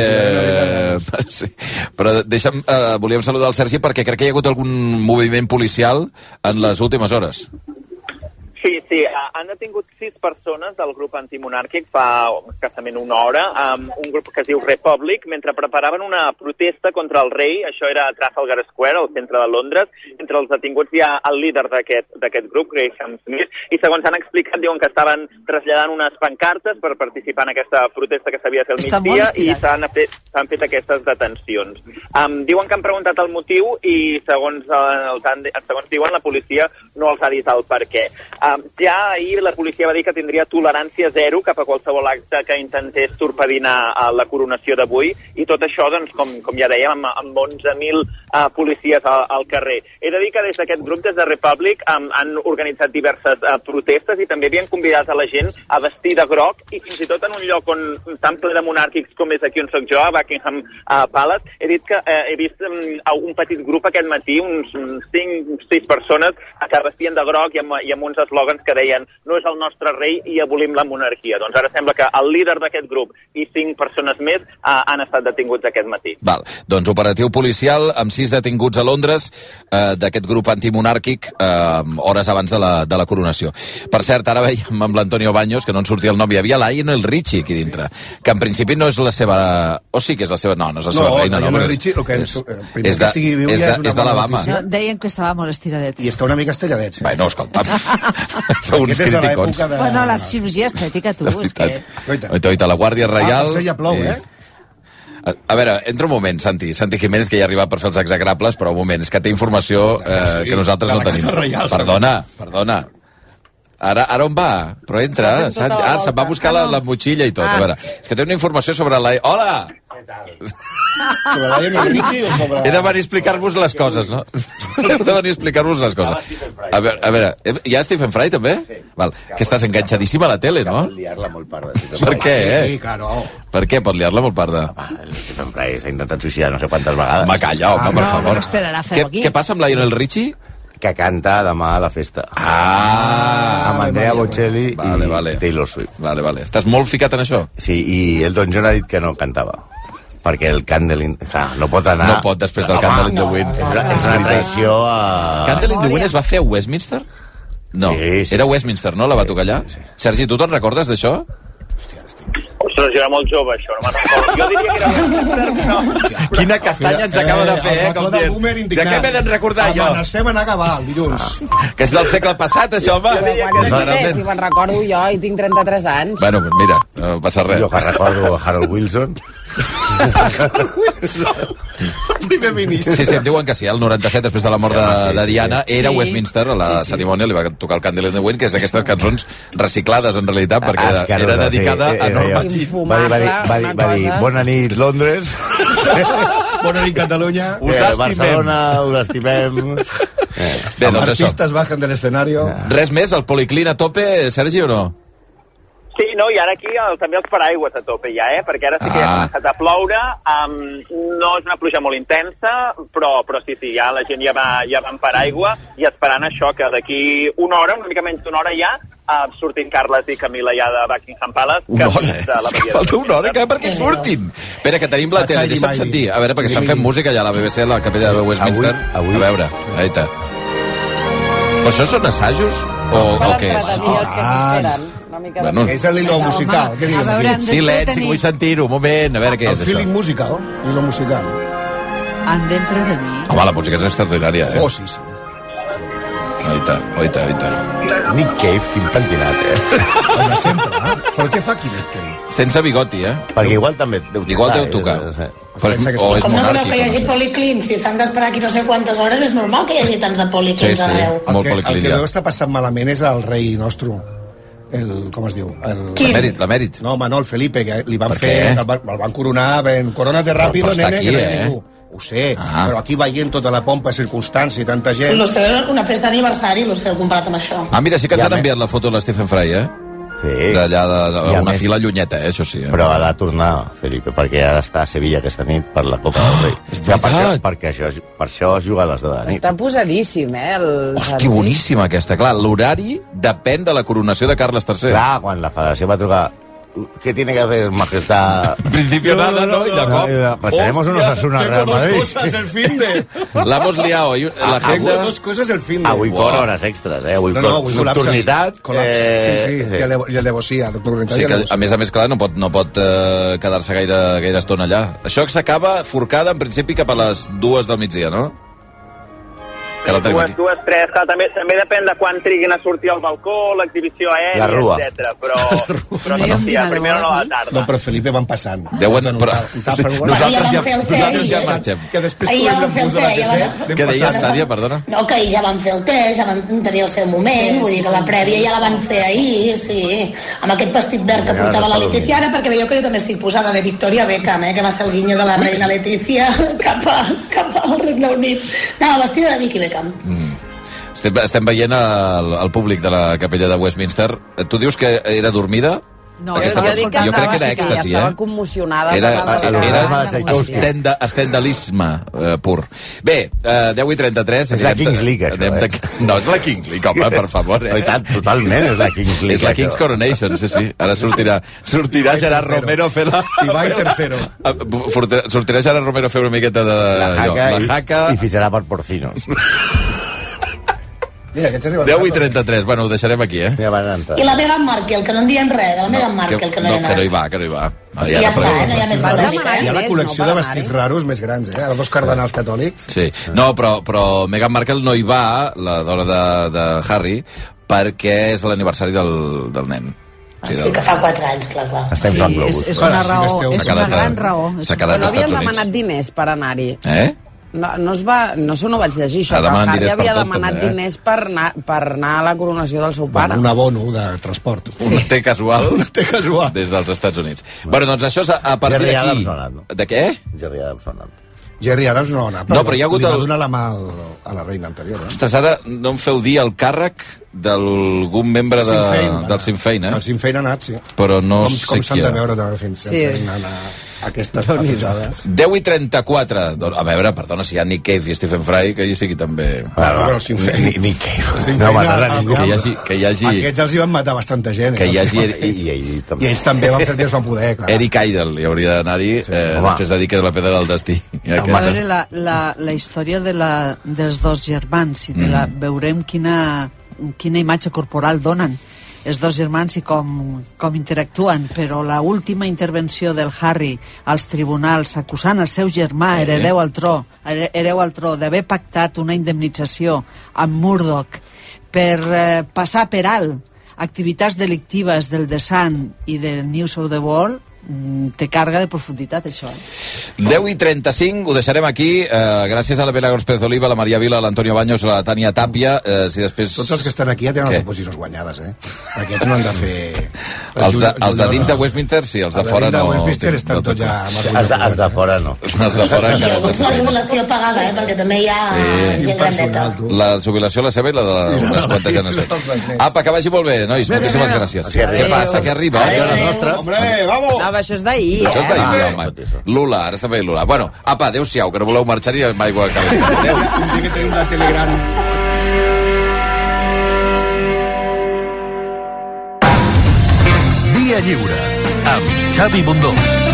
S5: Sí. Però volíem saludar el Sergi perquè crec que hi ha hagut algun moviment policial en les últimes hores.
S14: Sí, han detingut 6 persones del grup antimonàrquic fa escassament 1 hora, un grup que es diu Republic, mentre preparaven una protesta contra el rei. Això era a Trafalgar Square, al centre de Londres. Entre els detinguts hi ha el líder d'aquest grup, Graham Smith, i segons han explicat, diuen que estaven traslladant unes pancartes per participar en aquesta protesta que s'havia de fer al migdia, i s'han fet aquestes detencions. Diuen que han preguntat el motiu i segons diuen, la policia no els ha dit el per què. Ja ahir la policia va dir que tindria tolerància zero cap a qualsevol acte que intentés torpedinar la coronació d'avui, i tot això, doncs, com ja dèiem, amb 11.000 policies al carrer. He de dir que des d'aquest grup, des de Republic, han organitzat diverses protestes i també havien convidat a la gent a vestir de groc, i fins i tot en un lloc tan ple de monàrquics com és aquí on soc jo, a Buckingham Palace, he vist un petit grup aquest matí, uns 5-6 persones que vestien de groc i amb uns eslògans que deien no és el nostre rei i abolim la monarquia. Doncs ara sembla que el líder d'aquest grup i 5 persones més han estat detinguts aquest matí.
S5: Val, doncs operatiu policial amb 6 detinguts a Londres d'aquest grup antimonàrquic hores abans de la coronació. Per cert, ara veiem amb l'Antonio Baños, que no en sortia el nom, hi havia Lionel Richie aquí dintre, que en principi no és la seva... O sí que és la seva... No és la seva reina. No, Lionel Richie, el que primer que estigui viu ja és una bona notícia.
S2: Deien que estava molt estiradet.
S1: I està una mica estiradet, sí.
S5: Bueno, escolta'm. Són uns criticons.
S2: Bueno, la cirurgia estètica, tu, és que...
S5: Oita, la Guàrdia Reial...
S1: Per ja plou,
S5: A veure, entra un moment, Santi Jiménez, que ja ha arribat per fer els exagrables, però un moment, és que té informació que nosaltres no tenim. Perdona. Ara on va? Però entra, se'n va buscar la motxilla i tot. A veure, és que té una informació sobre la... Hola!
S1: Sobre la Lionel Richie o sobre...
S5: He de venir a explicar-vos les coses, no? He de venir a explicar-vos les coses. A veure, hi ha Stephen Fry, també? Sí. Val. Que estàs enganxadíssim a la tele, no?
S15: Pot liar-la molt parda.
S5: Per què,
S1: Sí, claro.
S5: Per què pot liar-la molt parda?
S15: El Stephen Fry s'ha intentat suïcidar no sé quantes vegades.
S5: Va, calla, home, per favor.
S2: Esperarà fer-ho aquí.
S5: Què passa amb Lionel Richie?
S15: Que canta demà a la festa. Amb Andrea Bocelli i Taylor Swift.
S5: Vale. Estàs molt ficat en això?
S15: Sí, i Elton John ha dit que no cantava. Perquè el Candle in... no pot anar...
S5: No pot després del Candle in the Wind.
S15: És una traïció a...
S5: Candle in the Wind es va fer a Westminster? No,
S15: sí.
S5: Era Westminster, no? La va tocar allà? Sergi, tu te'n recordes d'això?
S14: Ostres, jo era molt jove, això, no me'n recordo. Jo diria que era Westminster, no.
S5: Quina castanya ens acaba de fer, Com dient, de què m'he d'en recordar jo?
S1: Amenacem anar a acabar el dilluns.
S5: Que és del segle passat, això, home.
S4: Si me'n recordo jo i tinc 33 anys.
S5: Bueno, mira, no passa res.
S15: Jo que recordo Harold Wilson.
S1: Primer ministre.
S5: Sí, em diuen que sí, el 97, després de la mort de Diana, era Westminster, a la cerimònia, li va tocar el Candle in the Wind, que és d'aquestes cançons reciclades, en realitat, perquè era dedicada a Norma Jean.
S15: Va dir, bona nit, Londres.
S1: Bona nit, Catalunya.
S15: Barcelona, us estimem.
S5: Bé, doncs això.
S1: Artistes bajen del escenario.
S5: Res més, el policlín a tope, Sergi, o no?
S14: Sí, no, i ara aquí també els paraigües a tope ja, perquè ara sí que ja ha començat a ploure, no és una pluja molt intensa, però sí, ja la gent ja va en paraigua i esperant això, que d'aquí una hora, una mica menys d'una hora ja, surtin Carles i Camila ja de Buckingham Palace.
S5: Una hora, és que falta una hora perquè surtin. Espera, que tenim la tele, deixa'm sentir. A veure, perquè estan fent música ja a la BBC, a la capella de Westminster. A veure, aita. Però això són assajos o què és?
S1: Bueno, és el hilo musical. Què diguem?
S5: Silenci, vull sentir-ho, un moment, a veure què és això.
S1: El feeling musical, hilo musical.
S2: Han d'entretenir.
S5: Home, la música és extraordinària,
S1: Oh, sí.
S5: Oita.
S15: Nick Cave, quin pentinat,
S1: El de sempre, Però què fa aquí Nick Cave?
S5: Sense bigoti,
S15: Perquè igual també deu tocar.
S5: Igual deu tocar. O és
S3: Com no voleu que hi hagi
S5: monàrquic.
S3: policlins? Si s'han d'esperar aquí no sé quantes hores, és normal que hi hagi tants de policlins arreu.
S1: El que deu estar passant malament és el rei nostre. Com es diu?
S5: L'emèrit.
S1: No, Manol Felipe, que li van fer... El van coronar, coronate ràpido, nene, que no hi ha ningú. Ho sé, però aquí veient tota la pompa, circumstància i tanta gent...
S3: Una festa d'aniversari, l'ho comparat amb això.
S5: Mira, sí que ens han enviat la foto de l'Stephen Fry,
S15: Sí.
S5: D'allà, una fila llunyeta, això sí.
S15: Però ha de tornar, Felipe, perquè ha d'estar a Sevilla aquesta nit per la Copa del Rei. Per això es juga a les 10 de la nit.
S4: Està posadíssim,
S5: Hosti, boníssima aquesta. Clar, l'horari depèn de la coronació de Carles III.
S15: Clar, quan la federació va trucar... ¿Qué tiene que hacer majestad?
S5: En principio nada, ¿no? Y de cop.
S15: Pues tenemos unos Osasuna Real Madrid.
S1: Tengo dos cosas el fin de...
S5: La hemos liado.
S1: Tengo dos cosas el fin de...
S15: Avui con hores extres, Avui nocturnitat.
S1: Sí, i el de Bosia.
S5: Sí, que a més, clar, no pot quedar-se gaire estona allà. Això s'acaba forcada, en principi, cap a les 2 del migdia, no?
S14: Dues, tres, també depèn de quan triguin a sortir al balcó, l'exhibició aèria, etc. Però no, a primera hora de la tarda.
S1: No, però Felipe van passant.
S5: Nosaltres ja marxem.
S1: Que després trobem l'embús de la TC.
S5: Què deies, Nàdia, perdona?
S3: No, que ahir ja van fer el test, ja van tenir el seu moment, vull dir que la prèvia ja la van fer ahir, sí. Amb aquest vestit verd que portava la Leticia, ara perquè veieu que jo també estic posada de Victoria Beckham, que va ser el guinyo de la reina Leticia cap al Regne Unit. No, vestida de Vicky Beckham.
S5: Estem veient el públic de la capella de Westminster. Tu dius que era dormida?
S4: No, jo dic que
S5: crec que era èxtasi,
S4: estava commocionada.
S5: Era estendelisme pur. Bé, 10:33.
S15: És la Kings League, això.
S5: No, és la Kings League, home, per favor.
S15: Totalment és la Kings League.
S5: És la Kings Coronation, sí. Ara sortirà Gerard Romero a fer la...
S1: I va en tercero.
S5: Sortirà Gerard Romero a fer una miqueta de...
S15: La jaca i fitxarà per porcinos.
S1: Mira,
S5: 10:33, bueno, ho deixarem aquí,
S3: I la Meghan Markle, que no en diem res, de la Meghan Markle, que no hi ha anat.
S5: Que no hi va.
S3: Ja està, no hi ha més polèmica.
S1: Hi ha la col·lecció de vestits raros més grans, els dos cardenals catòlics.
S5: Sí, no, però Meghan Markle no hi va, la dona de Harry, perquè és l'aniversari del nen.
S3: Sí, que fa 4 anys, clar.
S15: Estem fent globus.
S2: És una raó, és una gran raó.
S4: No havien demanat diners per anar-hi. No sé on ho vaig llegir, això, que el Harry havia demanat diners per anar a la coronació del seu pare.
S1: Un abono de transport.
S5: Un té casual. Des dels Estats Units. Bueno, doncs això és a partir d'aquí. De què?
S15: Jerry Adams no ha anat.
S1: Jerry Adams no ha anat,
S5: però hi ha hagut
S1: li va donar la mà a la reina anterior.
S5: Ostres, ara no em feu dir el càrrec d'algun membre del Sinn Féin,
S1: El Sinn Féin ha anat, sí.
S5: Però no sé qui.
S1: Com s'han de veure del Sinn Féin aquestes petitades.
S5: 10:34. A veure, perdona, si hi ha Nick Cave i Stephen Fry, que hi sigui també...
S1: Però Sinn Féin...
S15: Nick Cave.
S5: No va anar ningú. Que hi hagi...
S1: Aquests els hi van matar bastanta gent.
S5: Que hi hagi...
S15: I
S1: ells també van fer que es van poder, clar.
S5: Eric Idle hi hauria d'anar-hi, després de dir que és la pedra del destí.
S2: A veure, la història dels dos germans, i veurem quina imatge corporal donen els dos germans i com interactuen, però la última intervenció del Harry als tribunals acusant el seu germà, hereu al tro, d'haver pactat una indemnització amb Murdoch per passar per alt activitats delictives del The Sun i del News of the World, té càrrega de profunditat, això.
S5: 10:35, ho deixarem aquí. Gràcies a la Milagros Pérez Oliva, a la Maria Vila, a l'Antonio Baños, a la Tània Tàpia. Si després...
S1: Tots els que estan aquí ja tenen les oposicions guanyades, Aquests no han de fer...
S5: Els de dins de Westminster, sí, els de fora no...
S1: Els de Westminster estan tots ja...
S15: Els de fora no.
S5: Els de fora
S3: I alguns la jubilació pagada, perquè també hi ha gent grandeta.
S5: La jubilació la seva i la d'unes quantes generacions. Apa, que vagi molt bé, nois. Moltíssimes gràcies. Què passa? Què arriba?
S1: Hombre, vamos!
S4: Això és d'ahir,
S5: Això és d'ahir, home. Lula, ara està bé Lula. Bueno, apa, adéu-siau, que no voleu marxar ni amb aigua calenta. Adéu.
S1: Tindria que tenir una Telegram.
S12: Via Lliure, amb Xavi Bundó.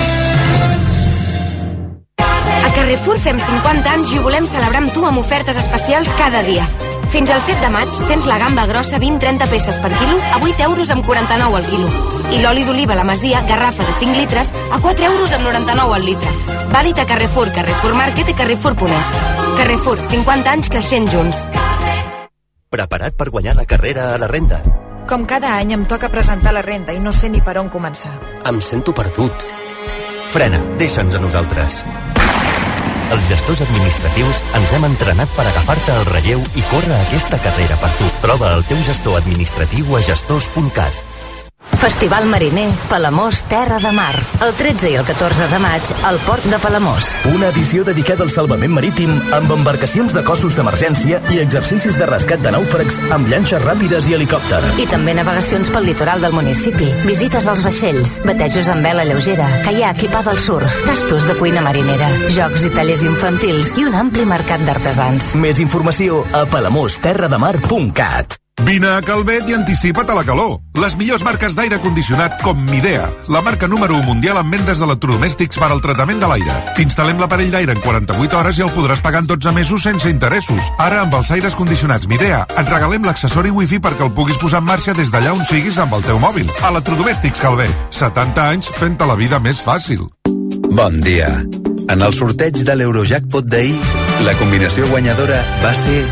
S16: A Carrefour fem 50 anys i ho volem celebrar amb tu amb ofertes especials cada dia. Fins al 7 de maig tens la gamba grossa 20-30 peces per quilo a 8 euros amb 49 al quilo. I l'oli d'oliva la Masdia, garrafa de 5 litres, a 4 euros amb 99 al litre. Vàlid a Carrefour, Carrefour Market i Carrefour.es. Carrefour, 50 anys creixent junts.
S17: Preparat per guanyar la carrera a la renda?
S18: Com cada any em toca presentar la renda i no sé ni per on començar.
S17: Em sento perdut. Frena, deixa'ns a nosaltres. Els gestors administratius ens hem entrenat per agafar-te el relleu i córrer aquesta carrera per tu. Troba el teu gestor administratiu a gestors.cat.
S9: Festival Mariner, Palamós, Terra de Mar. El 13 i el 14 de maig, al Port de Palamós.
S8: Una edició dedicada al salvament marítim amb embarcacions de cossos d'emergència i exercicis de rescat de nàufrags amb llanxes ràpides i helicòpter.
S9: I també navegacions pel litoral del municipi, visites als vaixells, batejos amb vela lleugera, caiac i pa del surf, tastos de cuina marinera, jocs i tallers infantils i un ampli mercat d'artesans.
S8: Més informació a palamosterrademar.cat.
S19: Vine a Calvet i anticipa't a la calor. Les millors marques d'aire condicionat com Midea, la marca número 1 mundial en vendes d'electrodomèstics per al tractament de l'aire. T'instal·lem l'aparell d'aire en 48 hores i el podràs pagar en 12 mesos sense interessos. Ara, amb els aires condicionats Midea, et regalem l'accessori Wi-Fi perquè el puguis posar en marxa des d'allà on siguis amb el teu mòbil. Electrodomèstics Calvet. 70 anys fent-te la vida més fàcil.
S20: Bon dia. En el sorteig de l'Eurojackpot d'ahir, la combinació guanyadora va ser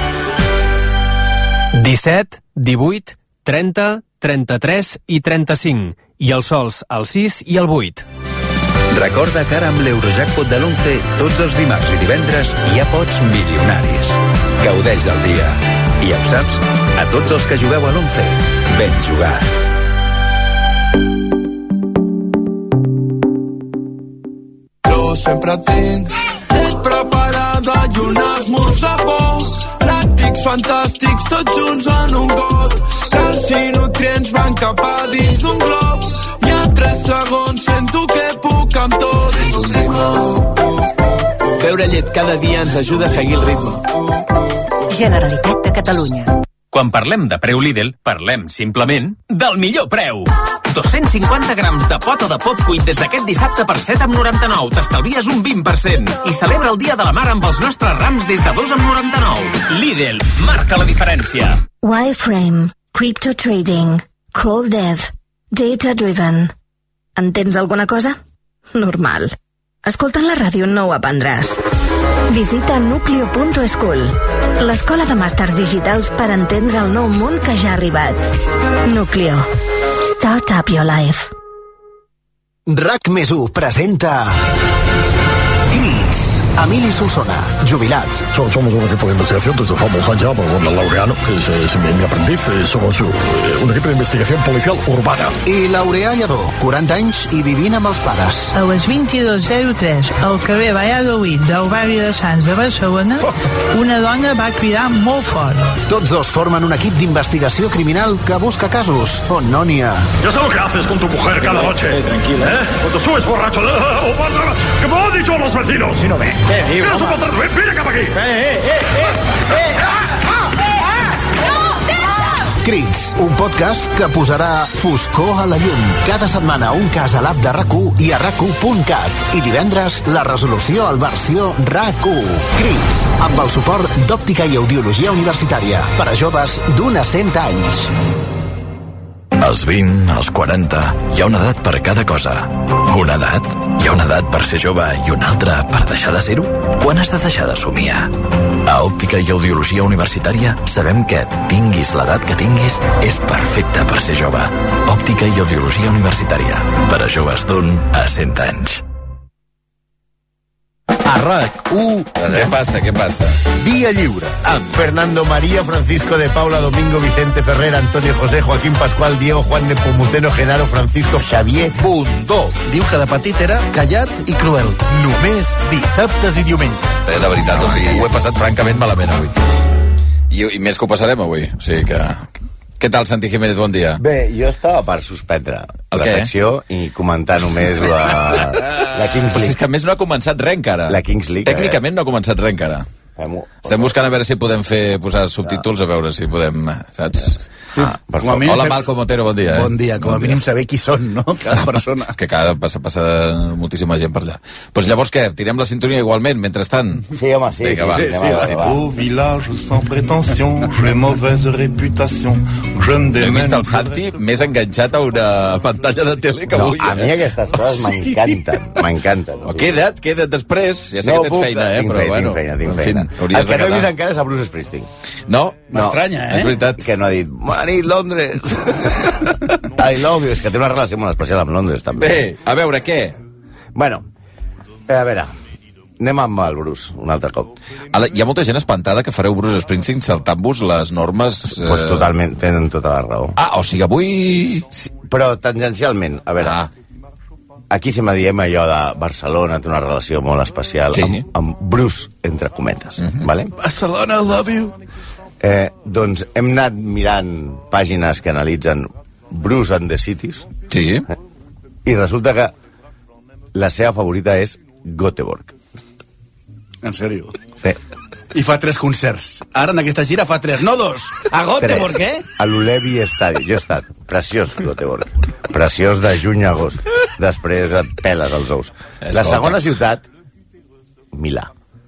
S21: 17, 18, 30, 33 i 35. I els sols al 6 i al 8.
S20: Recorda que ara amb l'Eurojackpot de l'11, tots els dimarts i divendres ja pots milionaris. Gaudeix del dia. I ja ho saps, a tots els que jugueu a l'11, ben jugat.
S22: Jo sempre tinc preparada i un esmorzar bo. Làctics fantàstics, tots junts en un got. Calci i nutrients van cap a dins d'un glob. I en 3 segons sento que puc amb tot. És un ritme.
S23: Beure llet cada dia ens ajuda a seguir el ritme.
S9: Generalitat de Catalunya.
S24: Quan parlem de preu Lidl, parlem simplement del millor preu. 250 grams de pota de pop cuit des d'aquest dissabte per 7,99. T'estalvies un 20%. I celebra el Dia de la Mar amb els nostres rams des de 2,99. Lidl, marca la diferència.
S25: Wireframe, Crypto Trading, Crawl Dev, Data Driven. Entens alguna cosa? Normal. Escoltant la ràdio no ho aprendràs. Visita nucleo.school, l'escola de màsters digitals per entendre el nou món que ja ha arribat. Nucleo. Start up your life.
S26: RAC+1 presenta Crits. Emili Solsona,
S6: jubilats.
S7: Somos un equipo de investigación desde famosa ya, con el Laureano, que es mi aprendiz. Somos un equipo de investigación policial urbana.
S6: I Laureà Lledó, 40 anys i vivint amb els pares.
S10: A les 22:03, al carrer Valladolid del barri de Sants de Barcelona, una dona va cridar molt fort.
S6: Tots dos formen un equip d'investigació criminal que busca casos on no n'hi ha.
S7: Ya sabes lo que haces con tu mujer cada noche.
S10: Tranquila.
S7: Cuando subes borracho. ¿Qué me han dicho los vecinos? Si no ve. Mira su pantalón, ven cap aquí.
S6: Crits, un podcast que posarà foscor a la llum. Cada setmana un cas a l'app de RAC1 i a RAC1.cat. I divendres la resolució al versió RAC1. Crits, amb el suport d'Òptica i Audiologia Universitària per a joves d'un a 100 anys.
S8: Als 20, als 40, hi ha una edat per cada cosa. Una edat? Hi ha una edat per ser jove i una altra per deixar de ser-ho? Quan has de deixar de somiar? A Òptica i Audiologia Universitària sabem que, tinguis l'edat que tinguis, és perfecte per ser jove. Òptica i Audiologia Universitària. Per a joves d'un a 100 anys.
S11: A RAC1.
S5: Què passa?
S11: Via Lliure. Amb Fernando María, Francisco de Paula, Domingo, Vicente Ferrer, Antonio José, Joaquín Pascual, Diego, Juan Nepomuceno, Genaro, Francisco, Xavier, Bundó. Diu que de petit era callat i cruel. Només dissabtes i diumenges.
S5: De veritat, o sigui, ho he passat francament malament avui. I més que ho passarem avui. O sigui que... Què tal, Santi Jiménez? Bon dia.
S11: Bé, jo estava per suspendre la secció i comentar només la Kings League.
S5: És que a més no ha començat res encara.
S11: La Kings League.
S5: Tècnicament no ha començat res encara. Estem buscant a veure si podem posar subtítols, a veure si podem, saps?
S11: Sí.
S5: Hola, Malcom Otero, bon dia.
S11: Bon dia, com a mínim saber qui són, no? Cada persona.
S5: És que passa moltíssima gent per allà. Doncs llavors què? Tirem la sintonia igualment, mentrestant?
S11: Sí, home, sí.
S5: Vinga, va.
S13: Au village sans prétention, j'ai mauvaise réputation.
S5: He vist el Santi més enganxat a una pantalla de tele que avui.
S11: A mi aquestes coses m'encanten.
S5: Queda't després. Ja sé que tens feina, però bueno.
S11: Tinc feina. El que no he vist encara és a Bruce Springsteen.
S5: No?
S11: M'estranya,
S5: És veritat.
S11: Que no ha dit, bona nit, Londres. I love you. És que té una relació molt especial amb Londres, també.
S5: Bé, a veure, què?
S11: Bueno, a veure, anem amb el Bruce, un altre cop.
S5: Hi ha molta gent espantada que fareu Bruce Springsteen saltant-vos les normes...
S11: Pues totalment, tenen tota la raó.
S5: O sigui, avui...
S11: Sí, però tangencialment, a veure... Aquí sempre diem allò de Barcelona té una relació molt especial amb Bruce, entre cometes. Vale?
S13: Barcelona, I love you.
S11: Doncs hem anat mirant pàgines que analitzen Bruce and the Cities.
S5: Sí.
S11: I resulta que la seva favorita és Göteborg.
S13: En sèrio?
S11: Sí.
S13: I fa 3 concerts. Ara en aquesta gira fa 3, no 2. A Göteborg,
S11: A l'Ulevi Stadium. Jo he estat. Preciós, Göteborg. Preciós de juny a agost. Després et peles els ous. La segona ciutat, Milà.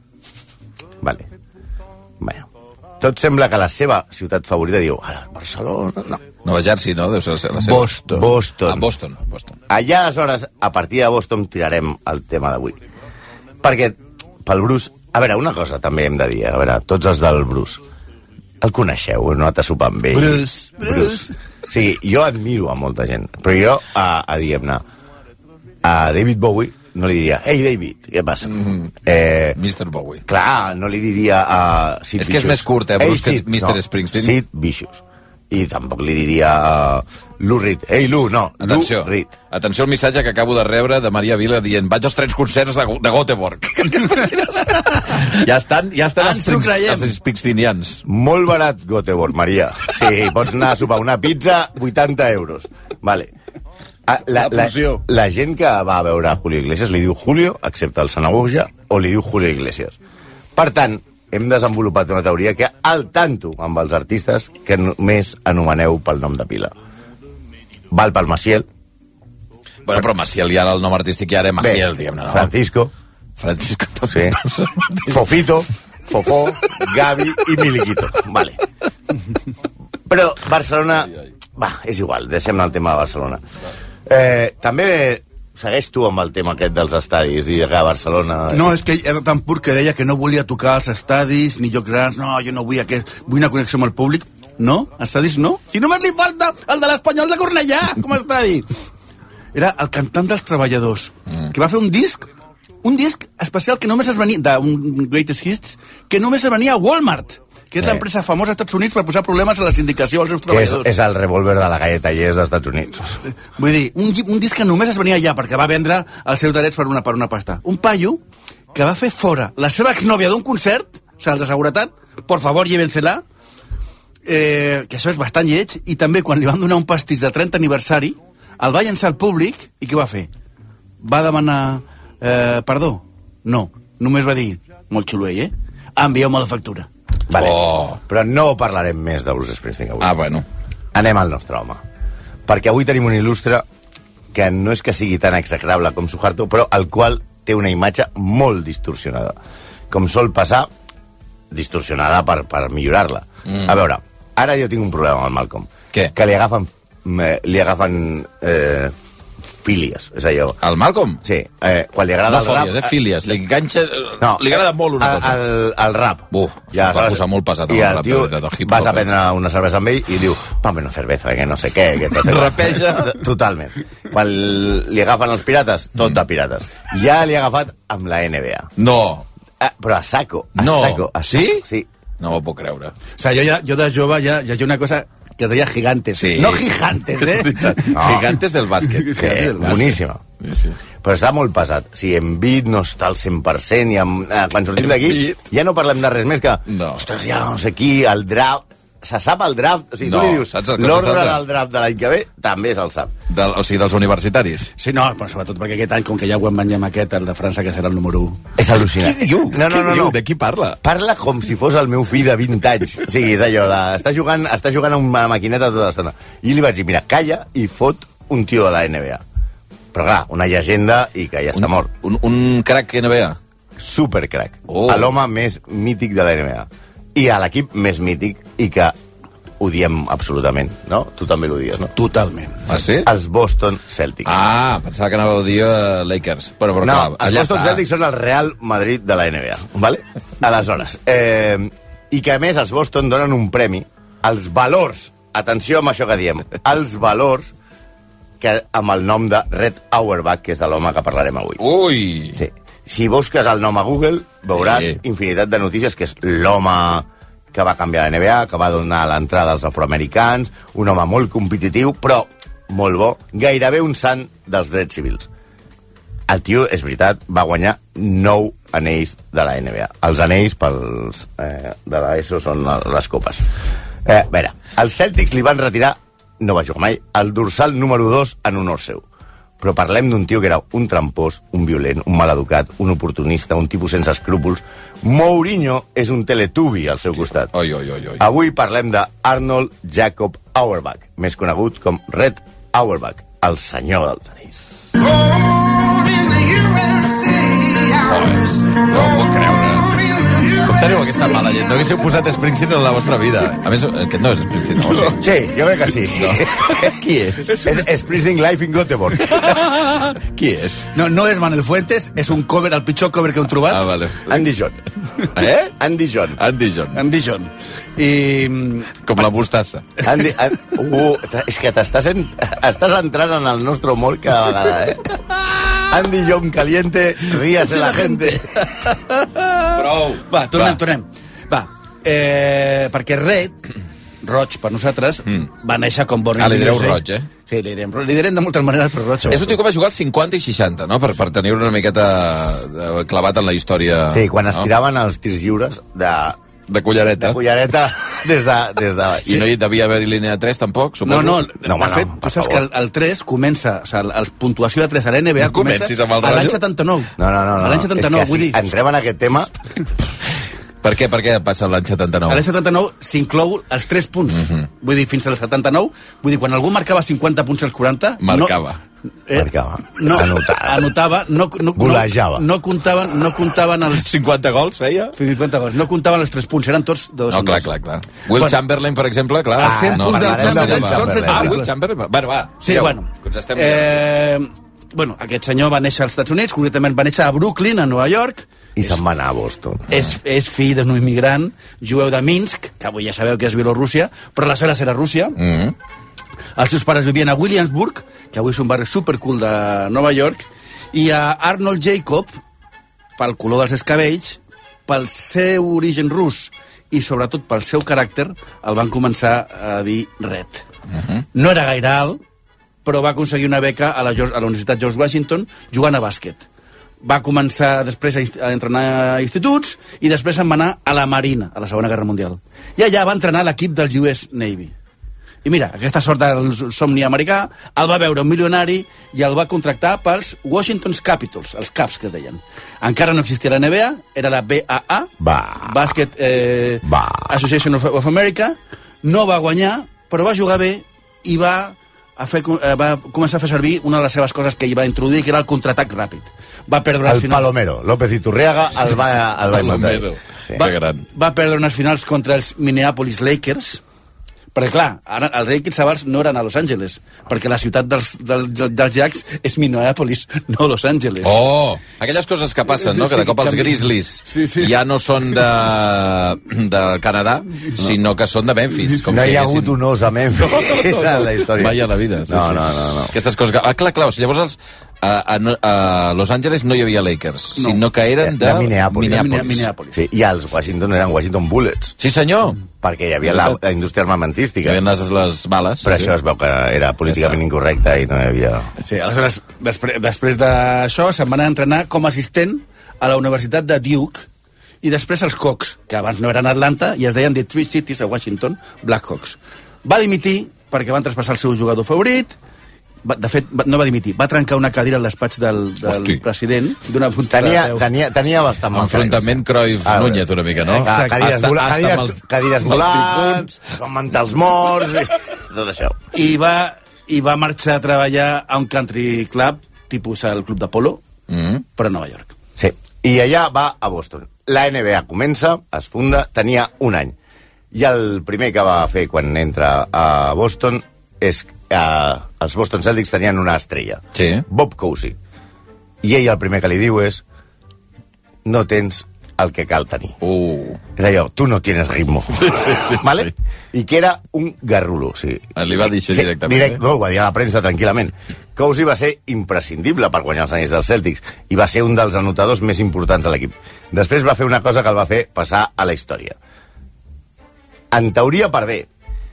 S11: Vale. Bueno. Tot sembla que la seva ciutat favorita diu, ara, Barcelona, no.
S5: Nova Jersey, no? Deu ser la seva.
S11: Boston. Allà, aleshores, a partir de Boston tirarem el tema d'avui. Perquè, pel Bruce... A veure, una cosa també hem de dir, a veure, tots els del Bruce, el coneixeu, no t'ha sopat amb ell. Bruce. Sí, jo admiro a molta gent, però jo, diguem-ne, a David Bowie no li diria, hey David, què passa?
S5: Mr. Bowie.
S11: Clar, no li diria a Sid Vicious.
S5: És que és més curt, Bruce, que Mr. Springsteen.
S11: Sid Vicious. I tampoc li diria a Lou Reed. Ei, Lou, no.
S5: Atenció.
S11: Lou Reed.
S5: Atenció al missatge que acabo de rebre de Maria Vila dient vaig als 3 concerts de Göteborg. ja estan els Springsteenians.
S11: Molt barat, Göteborg, Maria. Sí, pots anar a sopar una pizza, 80 euros. Vale. La gent que va a veure Julio Iglesias li diu Julio, excepte el Sanagoja, o li diu Julio Iglesias. Per tant, hem desenvolupat una teoria que al tanto amb els artistes que només anomeneu pel nom de pila. Val pel Maciel.
S5: Bueno, però Maciel ja el nom artístic ja era Maciel, diguem-ne. No?
S11: Francisco. Sí. Fofito, Fofó, Gavi i Miliquito. Vale. Però Barcelona... Va, és igual, deixem el tema de Barcelona. També... Segueix tu amb el tema aquest dels estadis i que a Barcelona...
S13: No, és que era tan pur que deia que no volia tocar els estadis ni llocs grans. No, jo no vull una connexió amb el públic. No, estadis no. Si només li falta el de l'Espanyol de Cornellà com a estadi. Era el cantant dels Treballadors, que va fer un disc un disc especial que només es venia, d'un Greatest Hits, que només es venia a Walmart, que és l'empresa famosa als Estats Units per posar problemes a la sindicació als seus treballadors.
S11: És el revòlver de la galleta Yes dels Estats Units.
S13: Vull dir, un disc que només es venia allà perquè va vendre els seus drets per una pasta. Un paio que va fer fora la seva exnòvia d'un concert, o sigui, els de seguretat, por favor, llévensela, que això és bastant lleig, i també quan li van donar un pastís de 30 aniversari, el va llançar al públic, i què va fer? Va demanar perdó? No, només va dir, molt xulo ell, envieu-me la factura.
S11: Vale. Però no parlarem més de Bruce Springsteen avui.
S5: Bueno.
S11: Anem al nostre home. Perquè avui tenim un il·lustre que no és que sigui tan execrable com Suharto, però el qual té una imatge molt distorsionada. Com sol passar, distorsionada per millorar-la. A veure, ara jo tinc un problema amb el Malcolm.
S5: Què?
S11: Que li agafen fílies, és allò.
S5: El Malcolm?
S11: Sí, quan li agrada el rap...
S5: No fòlies, fílies, li enganxa... No, li agrada molt una cosa.
S11: El rap.
S5: Ja va posar molt pesat amb el rap.
S11: I el tio, vas a prendre una cervesa amb ell i diu, pame una cervesa, que no sé què...
S5: Rapeja.
S11: Totalment. Quan li agafen els pirates, tot de pirates. Ja li ha agafat amb la NBA.
S5: No.
S11: Però a saco.
S5: Sí?
S11: Sí.
S5: No ho puc creure.
S13: O sigui, jo de jove ja hi ha una cosa que es deia Gigantes.
S5: Sí.
S13: No Gigantes,
S11: No.
S5: Gigantes del bàsquet.
S11: Sí, boníssima.
S5: Sí.
S11: Però està molt pesat. Si Embiid no està al 100% i quan sortim d'aquí ja no parlem de res més que ostres, ja no sé qui, el draft... Se sap el draft? O sigui, tu li dius l'ordre del draft de l'any que ve, també se'l sap.
S5: O sigui, dels universitaris?
S13: Sí, no, però sobretot perquè aquest any, com que ja ho emmanllem aquest, el de França, que serà el número 1.
S11: És al·lucinant.
S5: Què diu?
S11: No.
S5: De qui parla?
S11: Parla com si fos el meu fill de 20 anys. O sigui, és allò de... Està jugant a una maquineta tota l'estona. I li vaig dir, mira, calla i fot un tio de la NBA. Però clar, una llegenda i que ja està mort.
S5: Un crack NBA?
S11: Supercrack. L'home més mític de la NBA. I a l'equip més mític i que odiem absolutament, no? Tu també l'odies, no?
S13: Totalment.
S5: Ah, sí?
S11: Els Boston Celtics.
S5: Pensava que anava a dir Lakers. Però
S11: no,
S5: clar,
S11: els Boston Celtics són el Real Madrid de la NBA, ¿vale? Aleshores, i que a més els Boston donen un premi als valors, atenció amb això que diem, als valors que amb el nom de Red Auerbach, que és de l'home que parlarem avui.
S5: Ui!
S11: Sí. Si busques el nom a Google, veuràs infinitat de notícies, que és l'home que va canviar la NBA, que va donar l'entrada als afroamericans, un home molt competitiu, però molt bo, gairebé un sant dels drets civils. El tio, és veritat, va guanyar 9 anells de la NBA. Els anells pels de l'ESO són les copes. A veure, els Celtics li van retirar, no va jugar mai, el dorsal número 2 en honor seu. Però parlem d'un tio que era un trampós, un violent, un maleducat, un oportunista, un tipus sense escrúpols. Mourinho és un teletubi al seu costat. Avui parlem de Arnold Jacob Auerbach, més conegut com Red Auerbach, el senyor del tenis.
S5: No ho puc creure. Com teniu aquesta mala llet? No haguéssiu posat Springsteen en la vostra vida. A més, aquest no és Springsteen, no?
S11: Sí, jo crec que sí.
S5: No. Qui és?
S11: És Springsteen Live in Göteborg.
S5: Qui és?
S13: No és Manuel Fuentes, és un cover, el pitjor cover que hem trobat.
S5: Vale.
S11: Andy John. Andy John. I...
S5: Com la mostassa.
S11: És que estàs entrant en el nostre humor cada vegada, Andy John caliente, ríase la gente.
S5: Prou.
S13: Va, tornem. Va, perquè Red, roig per nosaltres, va néixer com Born in the USA.
S5: Li direu roig,
S13: Sí, li direm de moltes maneres, però roig.
S5: És un tio que va jugar als 50 i 60, no? Per tenir una miqueta clavat en la història.
S11: Sí, quan es tiraven els tirs lliures
S5: de cullereta.
S11: De cullereta des de...
S5: I no hi devia haver-hi línia 3, tampoc, suposo?
S13: No, de fet, tu saps que el 3 comença, o sigui, la puntuació de 3 a l'NBA comença a l'any 79.
S11: No.
S13: A l'any 79, vull dir...
S11: Entrem en aquest tema...
S5: Per què passa l'any 79?
S13: A l'any 79 s'inclou els 3 punts. Vull dir, fins al 79, vull dir, quan algú marcava 50 punts als 40...
S5: Marcava.
S11: Anotava. Golejava.
S13: No comptaven els...
S5: 50 gols feia?
S13: 50 gols. No comptaven els 3 punts, eren tots de 2
S5: No, clar. Will Chamberlain, per exemple, clar.
S13: Els 100 punts del Chamberlain són sense
S5: Will Chamberlain. Bueno, va.
S13: Sí, bueno. Bueno, aquest senyor va néixer als Estats Units, concretament va néixer a Brooklyn, a Nova York.
S11: I se'n va anar a Boston.
S13: És fill d'un immigrant jueu de Minsk, que avui ja sabeu que és Bielorússia, però aleshores era Rússia. Els seus pares vivien a Williamsburg, que avui és un barri supercool de Nova York, i a Arnold Jacob pel color dels seus cabells, pel seu origen rus i sobretot pel seu caràcter, el van començar a dir Red. No era gaire alt, però va aconseguir una beca a la Universitat George Washington jugant a bàsquet. Va començar després a entrenar a instituts i després se'n va anar a la Marina, a la Segona Guerra Mundial. I allà va entrenar l'equip del US Navy. I mira, aquesta sort del somni americà el va veure un milionari i el va contractar pels Washington Capitals, els Caps que es deien. Encara no existia la NBA, era la BAA, Basket Association of America. No va guanyar, però va jugar bé i va començar a fer servir una de les seves coses que hi va introduir, que era el contraatac ràpid. Va perdre al final...
S11: Palomero, López Iturriaga el va inventar.
S13: Va perdre unes finals contra els Minneapolis Lakers, perquè clar, ara els Lakers abans no eren a Los Angeles, perquè la ciutat dels Jacks és Minneapolis, no Los Angeles.
S5: Oh, aquelles coses que passen, no? Que de cop els Grizzlies ja no són de Canadà, sinó que són de Memphis.
S11: No hi ha hagut un os a Memphis en la història.
S5: Vaya la vida.
S11: No.
S5: Aquestes coses que... Clar, llavors a Los Angeles no hi havia Lakers, sinó que eren de
S11: Minneapolis. Sí, i els Washington eren Washington Bullets.
S5: Sí, senyor.
S11: Perquè hi havia la indústria armamentística.
S5: Hi havia les bales.
S11: Però això es veu que era políticament incorrecte i no hi havia...
S13: Sí, aleshores, després d'això, se'n va anar a entrenar com a assistent a la Universitat de Duke i després als Hawks, que abans no eren Atlanta, i es deien The Three Cities a Washington, Blackhawks. Va dimitir perquè van traspassar el seu jugador favorit. De fet, no va dimitir, va trencar una cadira al despatx del president d'una puntada.
S11: Tenia bastant
S13: enfrontament
S5: Cruyff-Núñez una mica, no?
S11: Cadires volants, mentals morts, tot això.
S13: I va marxar a treballar a un country club, tipus el Club d'Apolo, però a Nova York.
S11: Sí, i allà va a Boston. La NBA comença, es funda, tenia un any. I el primer que va fer quan entra a Boston és els Boston Celtics tenien una estrella, Bob Cousy, i ell el primer que li diu és no tens el que cal tenir. Era allò, tu no tienes ritmo. ¿Vale? I que era un garrulo. Sí.
S5: Li va dir això directament.
S11: No, ho va dir a la premsa tranquil·lament. Cousy va ser imprescindible per guanyar els anells dels Celtics i va ser un dels anotadors més importants de l'equip. Després va fer una cosa que el va fer passar a la història. En teoria, per bé,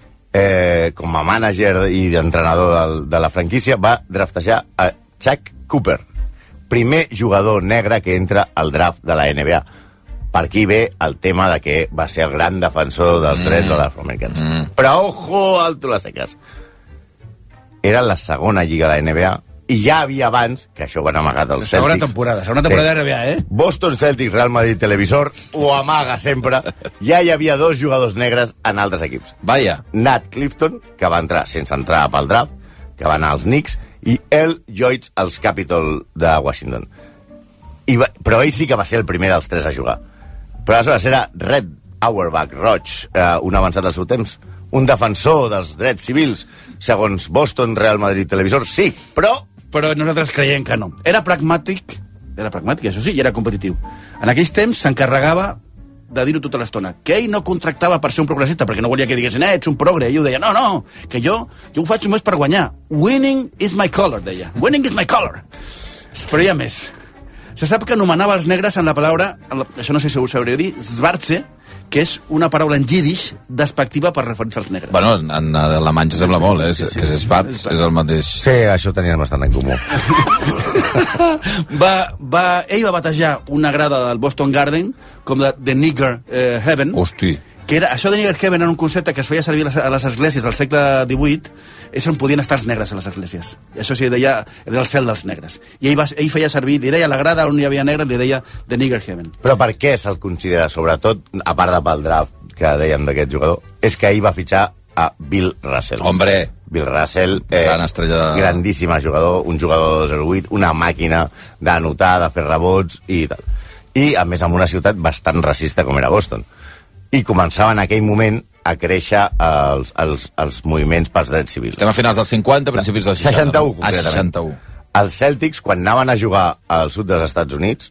S11: com a mànager i d'entrenador de la franquícia, va draftejar a Chuck Cooper, primer jugador negre que entra al draft de la NBA. Per aquí ve el tema de que va ser el gran defensor dels drets de l'afroamericans. Però, ojo, alto les seques. Era la segona lliga de la NBA i ja havia abans, que això ho van amagat els Celtics.
S13: Segona temporada de NBA,
S11: Boston Celtics, Real Madrid Televisor, ho amaga sempre. Ja hi havia dos jugadors negres en altres equips.
S5: Vaya.
S11: Nat Clifton, que va entrar sense entrar pel draft, que va anar als Knicks, i Earl Joyce als Capitol de Washington. Però ell sí que va ser el primer dels tres a jugar. Però aleshores era Red Auerbach Roig, un avançat del seu temps, un defensor dels drets civils, segons Boston, Real Madrid Televisor, sí, però
S13: nosaltres creiem que no. Era pragmàtic, això sí, i era competitiu. En aquells temps s'encarregava de dir-ho tota l'estona, que ell no contractava per ser un progressista, perquè no volia que diguessin, ets un progre, i ho deia, no, que jo ho faig només per guanyar. Winning is my color, deia. Winning is my color. Però hi ha més. Se sap que anomenava els negres en la paraula, això no sé si ho sabria dir, Schwarze, que és una paraula en yiddish despectiva per referir-se als negres.
S5: Bueno, en alemany se sembla molt, que és Schwarz, és el mateix.
S11: Sí, això tenien bastant en comú.
S13: Ell va batejar una grada del Boston Garden com de The Nigger Heaven.
S5: Hosti.
S13: Que era, això de Nigger Heaven era un concepte que es feia servir a les esglésies del segle XVIII, és on podien estar els negres a les esglésies. I això sí, deia, era el cel dels negres. I ell feia servir, li deia la grada on hi havia negres, li deia The Nigger Heaven.
S11: Però per què se'l considera, sobretot, a part de pel draft que dèiem d'aquest jugador, és que ell va fitxar a Bill Russell.
S5: Hombre!
S11: Bill Russell,
S5: gran estrella...
S11: grandíssima jugador, un jugador de 08, una màquina d'anotar, de fer rebots i tal. I, a més, en una ciutat bastant racista com era Boston. I començaven en aquell moment a créixer els moviments pels drets civils.
S5: Estem a finals dels 50, principis dels 60.
S11: 61, concretament.
S5: 61.
S11: Els Celtics, quan anaven a jugar al sud dels Estats Units,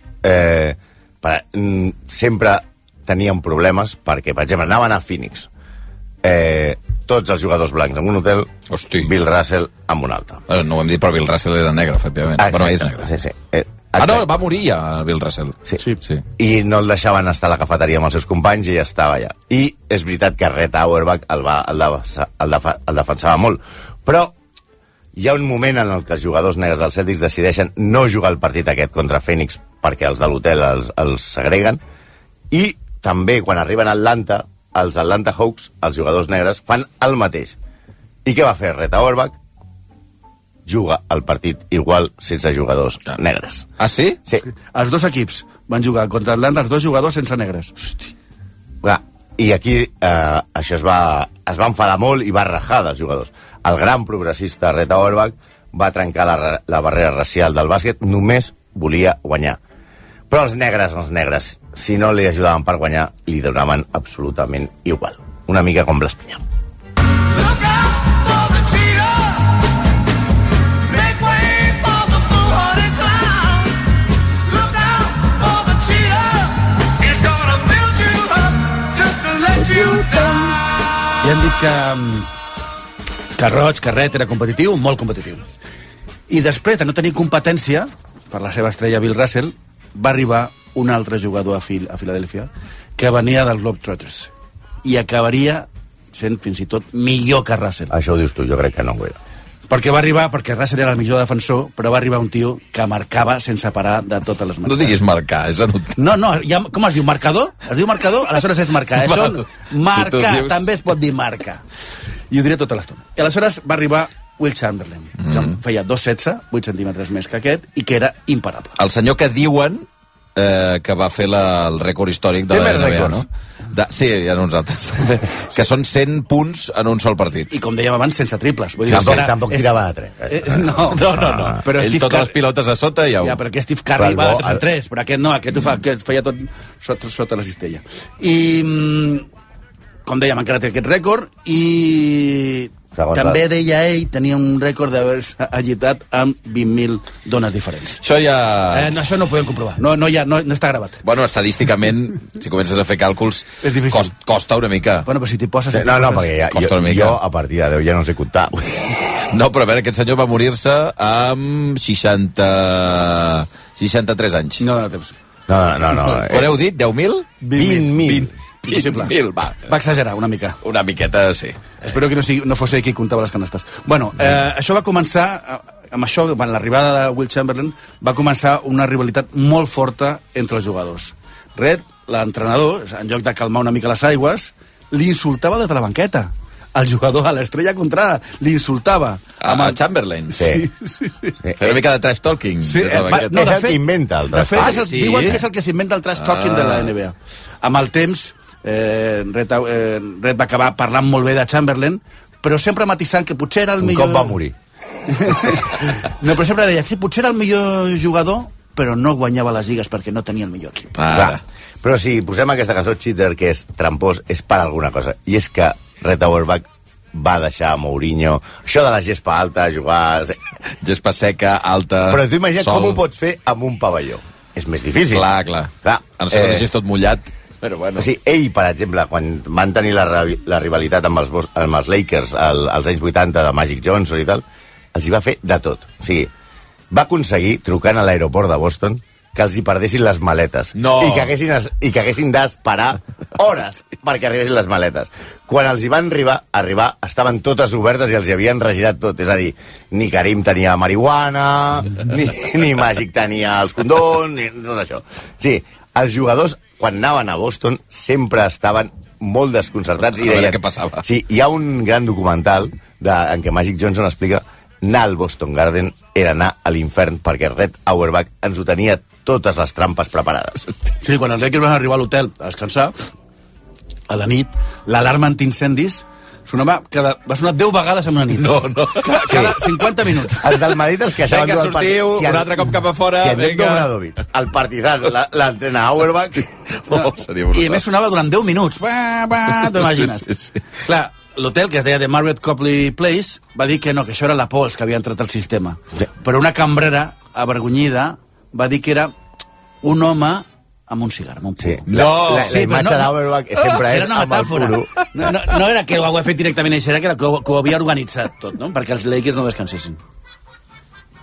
S11: sempre tenien problemes perquè, per exemple, anaven a Phoenix. Tots els jugadors blancs en un hotel,
S5: Hosti.
S11: Bill Russell en un altre.
S5: No ho hem dit, però Bill Russell era negre, efectivament.
S11: Exacte.
S5: Bueno, és negre.
S11: Sí.
S5: No, va morir ja Bill Russell.
S11: Sí. I no el deixaven estar a la cafeteria amb els seus companys i ja estava allà. I és veritat que Red Auerbach el defensava molt, però hi ha un moment en el que els jugadors negres dels Celtics decideixen no jugar el partit aquest contra Phoenix perquè els de l'hotel els segreguen, i també quan arriben a Atlanta, els Atlanta Hawks, els jugadors negres, fan el mateix. I què va fer Red Auerbach? Juga el partit igual sense jugadors negres.
S5: Ah, sí?
S11: Sí.
S13: Els dos equips van jugar contra Atlanta, els dos jugadors sense negres.
S11: Hosti. I aquí això es va enfadar molt i va rajar dels jugadors. El gran progressista Red Auerbach va trencar la barrera racial del bàsquet, només volia guanyar. Però els negres, si no li ajudaven per guanyar, li donaven absolutament igual. Una mica com l'Espanyol.
S13: I han dit que Roig, que Red era competitiu, molt competitiu. I després de no tenir competència, per la seva estrella Bill Russell, va arribar un altre jugador a Filadèlfia que venia dels Globetrotters i acabaria sent fins i tot millor que Russell.
S11: Això ho dius tu, jo crec que no ho era.
S13: Perquè va arribar, perquè Russell era el millor defensor, però va arribar un tio que marcava sense parar de totes les maneres.
S5: No diguis marcar, és anot...
S13: No, com es diu, marcador? Es diu marcador? Aleshores és marcar. Això, marcar, si dius... també es pot dir marcar. I ho diré tota l'estona. I aleshores va arribar Will Chamberlain, que feia 2,16, 8 centímetres més que aquest, i que era imparable.
S5: El senyor que diuen que va fer el rècord històric de la NBA, no? Sí, hi ha uns altres. Que són 100 punts en un sol partit.
S13: I com dèiem abans, sense triples. Vull dir,
S11: tampoc tirava de 3.
S13: No.
S5: Però ell totes les pilotes a sota i
S13: ja, però aquest Steve Curry va de 3 en 3, però aquest no, aquest feia tot sota la cistella. I, com dèiem, encara té aquest rècord, i també deia ell, tenia un rècord d'haver-se agitat amb 20.000 dones diferents.
S5: Això ja...
S13: això no ho podem comprovar, no està gravat.
S5: Bueno, estadísticament, si comences a fer càlculs, costa una mica.
S13: Bueno, però si t'hi poses...
S11: perquè jo a partir de 10 ja no sé comptar.
S5: No, però a veure, aquest senyor va morir-se amb 63 anys.
S11: No.
S5: Quan heu dit? 10.000?
S11: 20.000.
S13: Possible. Va exagerar una mica.
S5: Una miqueta, sí.
S13: Espero que no fos ell qui comptava les canastes. Bueno, això va començar, amb això, amb l'arribada de Will Chamberlain, va començar una rivalitat molt forta entre els jugadors. Red, l'entrenador, en lloc de calmar una mica les aigües, li insultava des de la banqueta. El jugador a l'estrella contrària li insultava.
S5: A Chamberlain?
S11: Sí.
S5: Una mica de trash talking.
S11: Sí, és el que inventa el trash talking.
S13: Diuen que és el que s'inventa el trash talking de la NBA. Amb el temps, Red va acabar parlant molt bé de Chamberlain, però sempre matisant que potser era el millor...
S11: Un cop va morir.
S13: No, però sempre deia, potser era el millor jugador, però no guanyava les lligues perquè no tenia el millor equip.
S11: Però si posem aquesta cançó Cheater, que és trampós, és per alguna cosa. I és que Red Auerbach va deixar a Mourinho això de la gespa alta, jugar...
S5: Gespa seca, alta,
S11: però tu imagina't com ho pots fer amb un pavelló. És més difícil.
S5: Clar. A no ser que deixis tot mullat. Però bueno.
S11: O sigui, ell, per exemple, quan van tenir la rivalitat amb els Lakers als anys 80 de Magic Johnson i tal, els hi va fer de tot. O sigui, va aconseguir, trucant a l'aeroport de Boston, que els hi perdessin les maletes.
S5: No.
S11: I que haguessin d'esperar hores perquè arribessin les maletes. Quan els hi van arribar, estaven totes obertes i els hi havien regirat tot. És a dir, ni Karim tenia marihuana, ni Magic tenia els condons, ni tot això. Sí, els jugadors, quan anaven a Boston, sempre estaven molt desconcertats i deien...
S5: Què passava?
S11: Sí, hi ha un gran documental en què Magic Johnson explica anar al Boston Garden era anar a l'infern perquè Red Auerbach ens ho tenia totes les trampes preparades.
S13: Sí, quan els Lakers van arribar a l'hotel a descansar, a la nit, l'alarma antiincendis va sonar 10 vegades en una nit.
S5: No.
S13: Cada 50 minuts.
S11: Els del Madrid els queixaven...
S5: Vinga, sortiu, un altre cop cap a fora...
S11: Si en Obradovic, el Partizan, l'entrena Auerbach...
S13: I a més sonava durant 10 minuts. T'ho imagina't.
S5: Sí.
S13: Clar, l'hotel, que es deia The Marriott Copley Place, va dir que no, que això era la pols que havia entrat al sistema. Però una cambrera, avergonyida, va dir que era un home amb un cigar, amb un puro.
S11: Sí. La imatge d'Auerbach sempre és amb el puro.
S13: No era que ho hagués fet directament ell, era que ho havia organitzat tot, no? Perquè els Lakers no descansessin.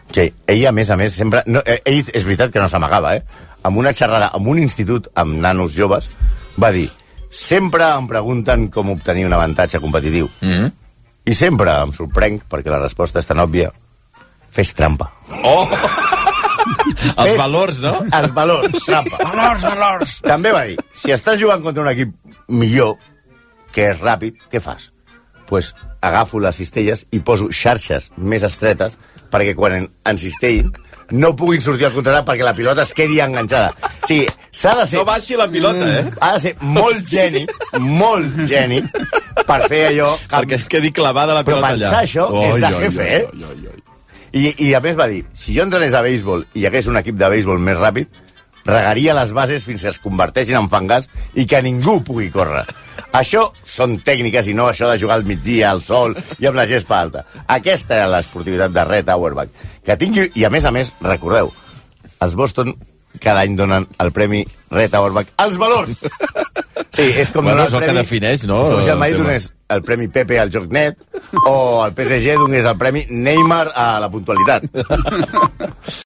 S11: Sí, ell, a més, sempre... No, ell, és veritat que no s'amagava, Amb una xerrada, amb un institut, amb nanos joves, va dir, sempre em pregunten com obtenir un avantatge competitiu. I sempre em sorprenc, perquè la resposta és tan òbvia, fes trampa.
S5: Oh! Els valors, no?
S11: Els valors, trampa.
S13: Valors!
S11: També va dir, si estàs jugant contra un equip millor, que és ràpid, què fas? Pues agafo les cistelles i poso xarxes més estretes perquè quan encistellin no puguin sortir al contraatac perquè la pilota es quedi enganxada. O sigui, s'ha de ser...
S5: No baixi la pilota,
S11: Ha de ser molt geni, per fer allò...
S5: Perquè es quedi clavada la pilota allà.
S11: Però pensar això és de jefe, I a més va dir, si jo entrenés a béisbol i hi hagués un equip de béisbol més ràpid, regaria les bases fins que es converteixin en fangats i que ningú pugui córrer. Això són tècniques i no això de jugar al migdia, al sol i amb la gespa alta. Aquesta era l'esportivitat de Red Auerbach. Que tingui, i a més, recordeu, els Boston cada any donen el premi Red Auerbach als valors. Sí, és com
S5: bueno,
S11: donar el premi...
S5: que defineix, no?
S11: És com si el Madrid donés el premi Pepe al joc net o el PSG donés el premi Neymar a la puntualitat.